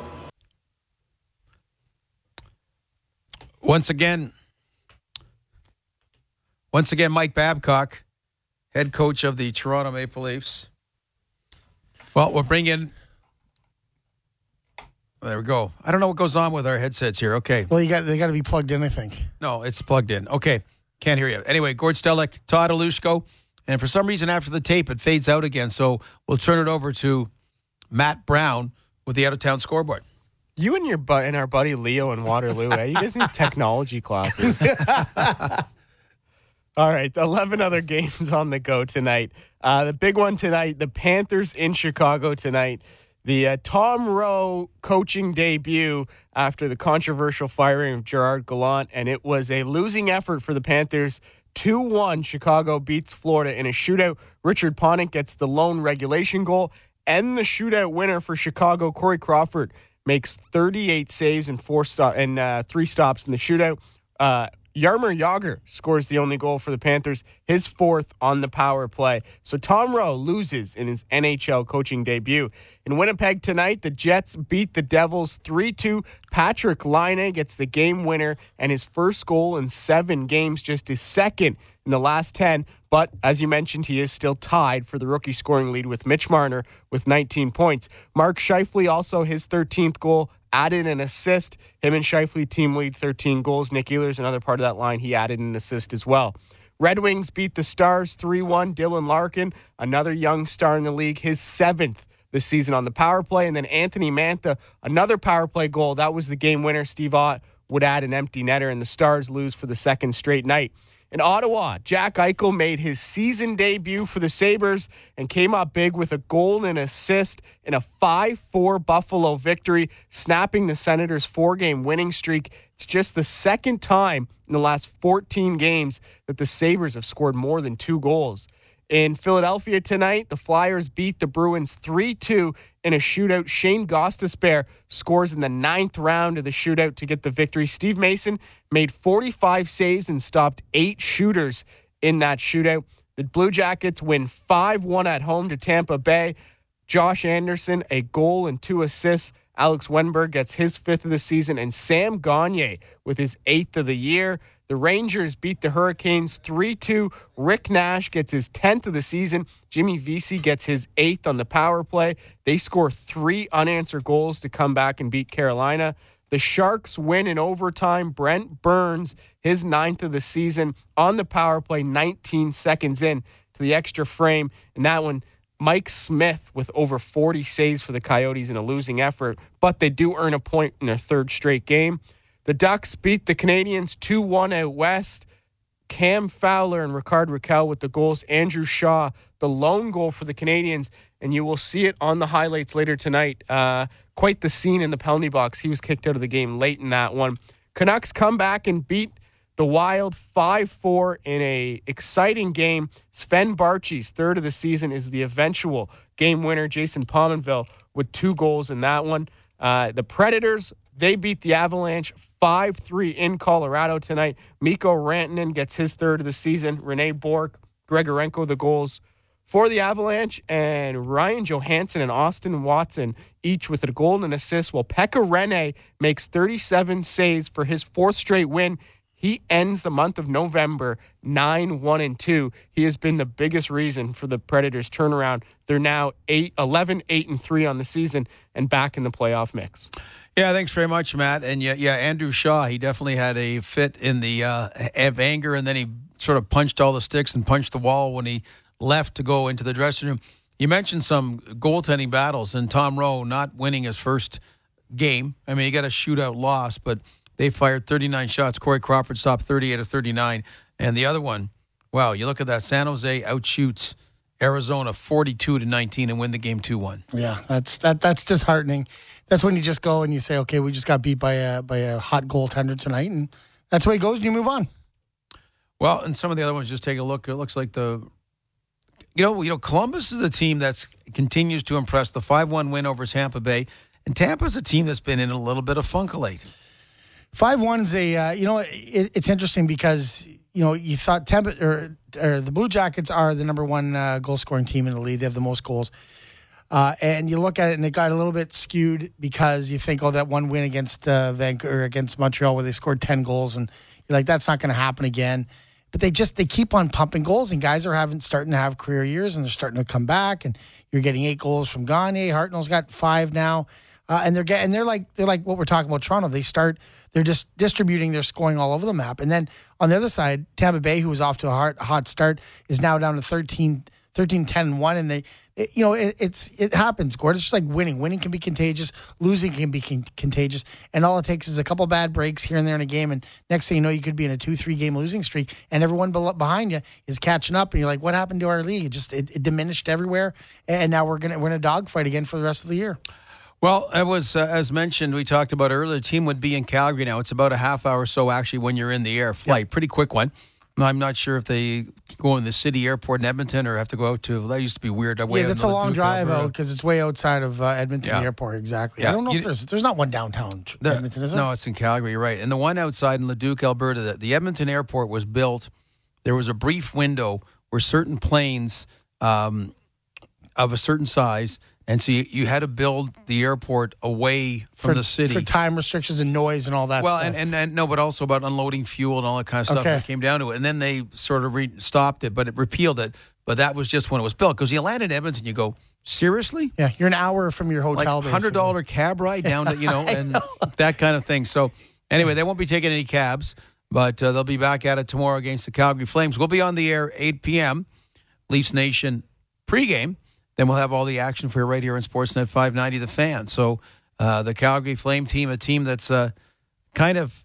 Once again, once again, Mike Babcock, head coach of the Toronto Maple Leafs. Well, we'll bring in... There we go. I don't know what goes on with our headsets here. Okay. Well, you got they got to be plugged in, I think. No, it's plugged in. Okay. Can't hear you. Anyway, Gord Stellick, Todd Alushko, and for some reason after the tape it fades out again, so we'll turn it over to Matt Brown with the out-of-town scoreboard. You and your bu- and our buddy Leo in Waterloo, eh? You guys need technology classes. All right, eleven other games on the go tonight. Uh, the big one tonight, the Panthers in Chicago tonight. The uh, Tom Rowe coaching debut after the controversial firing of Gerard Gallant, and it was a losing effort for the Panthers. two one, Chicago beats Florida in a shootout. Richard Panik gets the lone regulation goal, and the shootout winner for Chicago, Corey Crawford, makes thirty-eight saves and four stop and uh, three stops in the shootout. Uh, Jaromir Jagr scores the only goal for the Panthers, his fourth on the power play. So Tom Rowe loses in his N H L coaching debut. In Winnipeg tonight, the Jets beat the Devils three two. Patrick Laine gets the game winner and his first goal in seven games, just his second in the last ten. But as you mentioned, he is still tied for the rookie scoring lead with Mitch Marner with nineteen points. Mark Scheifele also his thirteenth goal, added an assist. Him and Scheifele team lead thirteen goals. Nick Ehlers, another part of that line, he added an assist as well. Red Wings beat the Stars three one. Dylan Larkin, another young star in the league, his seventh this season on the power play. And then Anthony Mantha, another power play goal. That was the game winner. Steve Ott would add an empty netter, and the Stars lose for the second straight night. In Ottawa, Jack Eichel made his season debut for the Sabres and came up big with a goal and assist in a five four Buffalo victory, snapping the Senators' four-game winning streak. It's just the second time in the last fourteen games that the Sabres have scored more than two goals. In Philadelphia tonight, the Flyers beat the Bruins three two in a shootout. Shane Gostisbehere scores in the ninth round of the shootout to get the victory. Steve Mason made forty-five saves and stopped eight shooters in that shootout. The Blue Jackets win five one at home to Tampa Bay. Josh Anderson, a goal and two assists. Alex Wenberg gets his fifth of the season, and Sam Gagner with his eighth of the year. The Rangers beat the Hurricanes three two. Rick Nash gets his tenth of the season. Jimmy Vesey gets his eighth on the power play. They score three unanswered goals to come back and beat Carolina. The Sharks win in overtime. Brent Burns, his ninth of the season on the power play, nineteen seconds in to the extra frame. And that one, Mike Smith with over forty saves for the Coyotes in a losing effort, but they do earn a point in their third straight game. The Ducks beat the Canadiens two one out west. Cam Fowler and Ricard Raquel with the goals. Andrew Shaw, the lone goal for the Canadiens, and you will see it on the highlights later tonight. Uh, quite the scene in the penalty box. He was kicked out of the game late in that one. Canucks come back and beat the Wild five four in a exciting game. Sven Barchi's third of the season is the eventual game winner. Jason Pominville with two goals in that one. Uh, the Predators, they beat the Avalanche five three in Colorado tonight. Mikko Rantanen gets his third of the season. Rene Bourque, Grigorenko, the goals for the Avalanche, and Ryan Johansson and Austin Watson each with a goal and an assist, while Pekka Rinne makes thirty-seven saves for his fourth straight win. He ends the month of November nine one and two. He has been the biggest reason for the Predators' turnaround. They're now eight, eleven, eight and three on the season and back in the playoff mix. Yeah, thanks very much, Matt. And yeah, yeah, Andrew Shaw, he definitely had a fit in the uh, of anger, and then he sort of punched all the sticks and punched the wall when he left to go into the dressing room. You mentioned some goaltending battles, and Tom Rowe not winning his first game. I mean, he got a shootout loss, but they fired thirty-nine shots. Corey Crawford stopped thirty-eight of thirty-nine. And the other one, wow, you look at that. San Jose outshoots Arizona forty-two to nineteen and win the game two one. Yeah, that's that. That's disheartening. That's when you just go and you say, okay, we just got beat by a by a hot goaltender tonight, and that's the way it goes, and you move on. Well, and some of the other ones, just take a look. It looks like the, you know, you know, Columbus is a team that continues to impress. The five one win over Tampa Bay, and Tampa's a team that's been in a little bit of funk late. five one's a, uh, you know, it, it's interesting because, you know, you thought Tampa or, or the Blue Jackets are the number one uh, goal scoring team in the league. They have the most goals. Uh, and you look at it and it got a little bit skewed because you think, oh, that one win against uh, Vancouver, against Montreal where they scored ten goals, and you're like, that's not going to happen again. But they just, they keep on pumping goals, and guys are having, starting to have career years, and they're starting to come back, and you're getting eight goals from Gagne. Hartnell's got five now. Uh, and they're getting, and they're like, they're like what we're talking about Toronto. They start, they're just distributing, they're scoring all over the map. And then on the other side, Tampa Bay, who was off to a hot, hot start, is now down to thirteen, thirteen, ten, and one. And they, it, you know, it, it's, it happens, Gord. It's just like winning. Winning can be contagious. Losing can be con- contagious. And all it takes is a couple bad breaks here and there in a game. And next thing you know, you could be in a two, three game losing streak, and everyone be- behind you is catching up. And you're like, what happened to our league? It just, it, it diminished everywhere. And now we're going to, we're in a dogfight again for the rest of the year. Well, it was, uh, as mentioned, we talked about earlier, the team would be in Calgary now. It's about a half hour or so, actually, when you're in the air flight. Yep. Pretty quick one. I'm not sure if they go in the city airport in Edmonton or have to go out to, that used to be weird. Yeah, that's a long drive out because it's way outside of uh, Edmonton yeah. Airport, exactly. Yeah. I don't know you, if there's, there's not one downtown the, Edmonton, is there? No, it's in Calgary, right. And the one outside in Leduc, Alberta, the, the Edmonton Airport was built, there was a brief window where certain planes um, of a certain size, and so you, you had to build the airport away from for, the city. For time restrictions and noise and all that well, stuff. Well, and, and, and no, but also about unloading fuel and all that kind of stuff okay. that came down to it. And then they sort of re- stopped it, but it repealed it. But that was just when it was built. Because you land in Edmonton, you go, seriously? Yeah, you're an hour from your hotel. Like one hundred dollars cab ride down to, you know, and know. that kind of thing. So anyway, they won't be taking any cabs, but uh, they'll be back at it tomorrow against the Calgary Flames. We'll be on the air eight p.m. Leafs Nation pregame. Then we'll have all the action for you right here on Sportsnet five ninety, The Fan. So uh, the Calgary Flame team, a team that's uh, kind of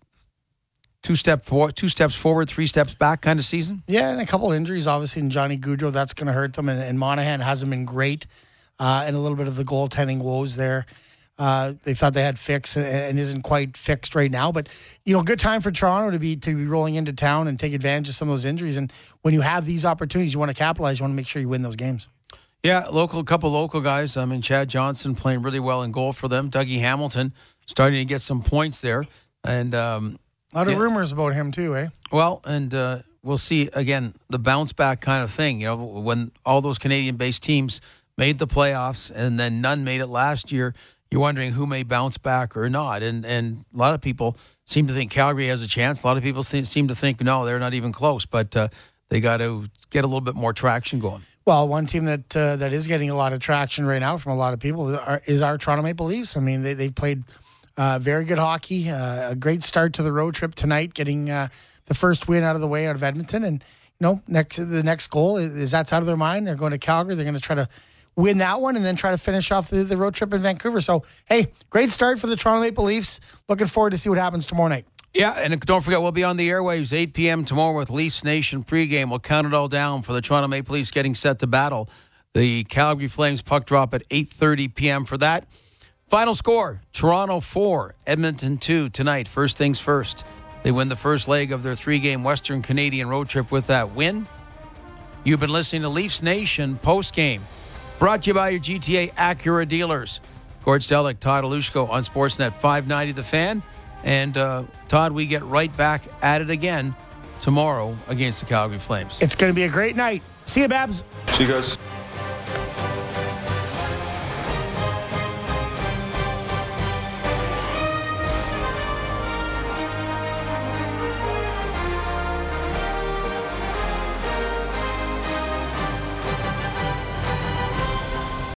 two step for, two steps forward, three steps back kind of season. Yeah, and a couple injuries, obviously, in Johnny Gaudreau, that's going to hurt them. And, and Monahan hasn't been great, uh, and a little bit of the goaltending woes there. Uh, they thought they had fixed and, and isn't quite fixed right now. But, you know, good time for Toronto to be to be rolling into town and take advantage of some of those injuries. And when you have these opportunities, you want to capitalize. You want to make sure you win those games. Yeah, local, couple local guys. I mean, Chad Johnson playing really well in goal for them. Dougie Hamilton starting to get some points there. And um, a lot of yeah. rumors about him too, eh? Well, and uh, we'll see, again, the bounce back kind of thing. You know, when all those Canadian-based teams made the playoffs and then none made it last year, you're wondering who may bounce back or not. And and a lot of people seem to think Calgary has a chance. A lot of people th- seem to think, no, they're not even close. But uh, they got to get a little bit more traction going. Well, one team that uh, that is getting a lot of traction right now from a lot of people are, is our Toronto Maple Leafs. I mean, they, they've played uh, very good hockey, uh, a great start to the road trip tonight, getting uh, the first win out of the way out of Edmonton. And, you know, next the next goal is, is that's out of their mind. They're going to Calgary. They're going to try to win that one and then try to finish off the, the road trip in Vancouver. So, hey, great start for the Toronto Maple Leafs. Looking forward to see what happens tomorrow night. Yeah, and don't forget, we'll be on the airwaves eight p.m. tomorrow with Leafs Nation pregame. We'll count it all down for the Toronto Maple Leafs getting set to battle the Calgary Flames. Puck drop at eight thirty p.m. for that. Final score, Toronto four, Edmonton two tonight. First things first, they win the first leg of their three-game Western Canadian road trip with that win. You've been listening to Leafs Nation postgame, brought to you by your G T A Acura dealers. Gord Stellick, Todd Alushko on Sportsnet five ninety The Fan. And uh, Todd, we get right back at it again tomorrow against the Calgary Flames. It's going to be a great night. See you, Babs. See you guys.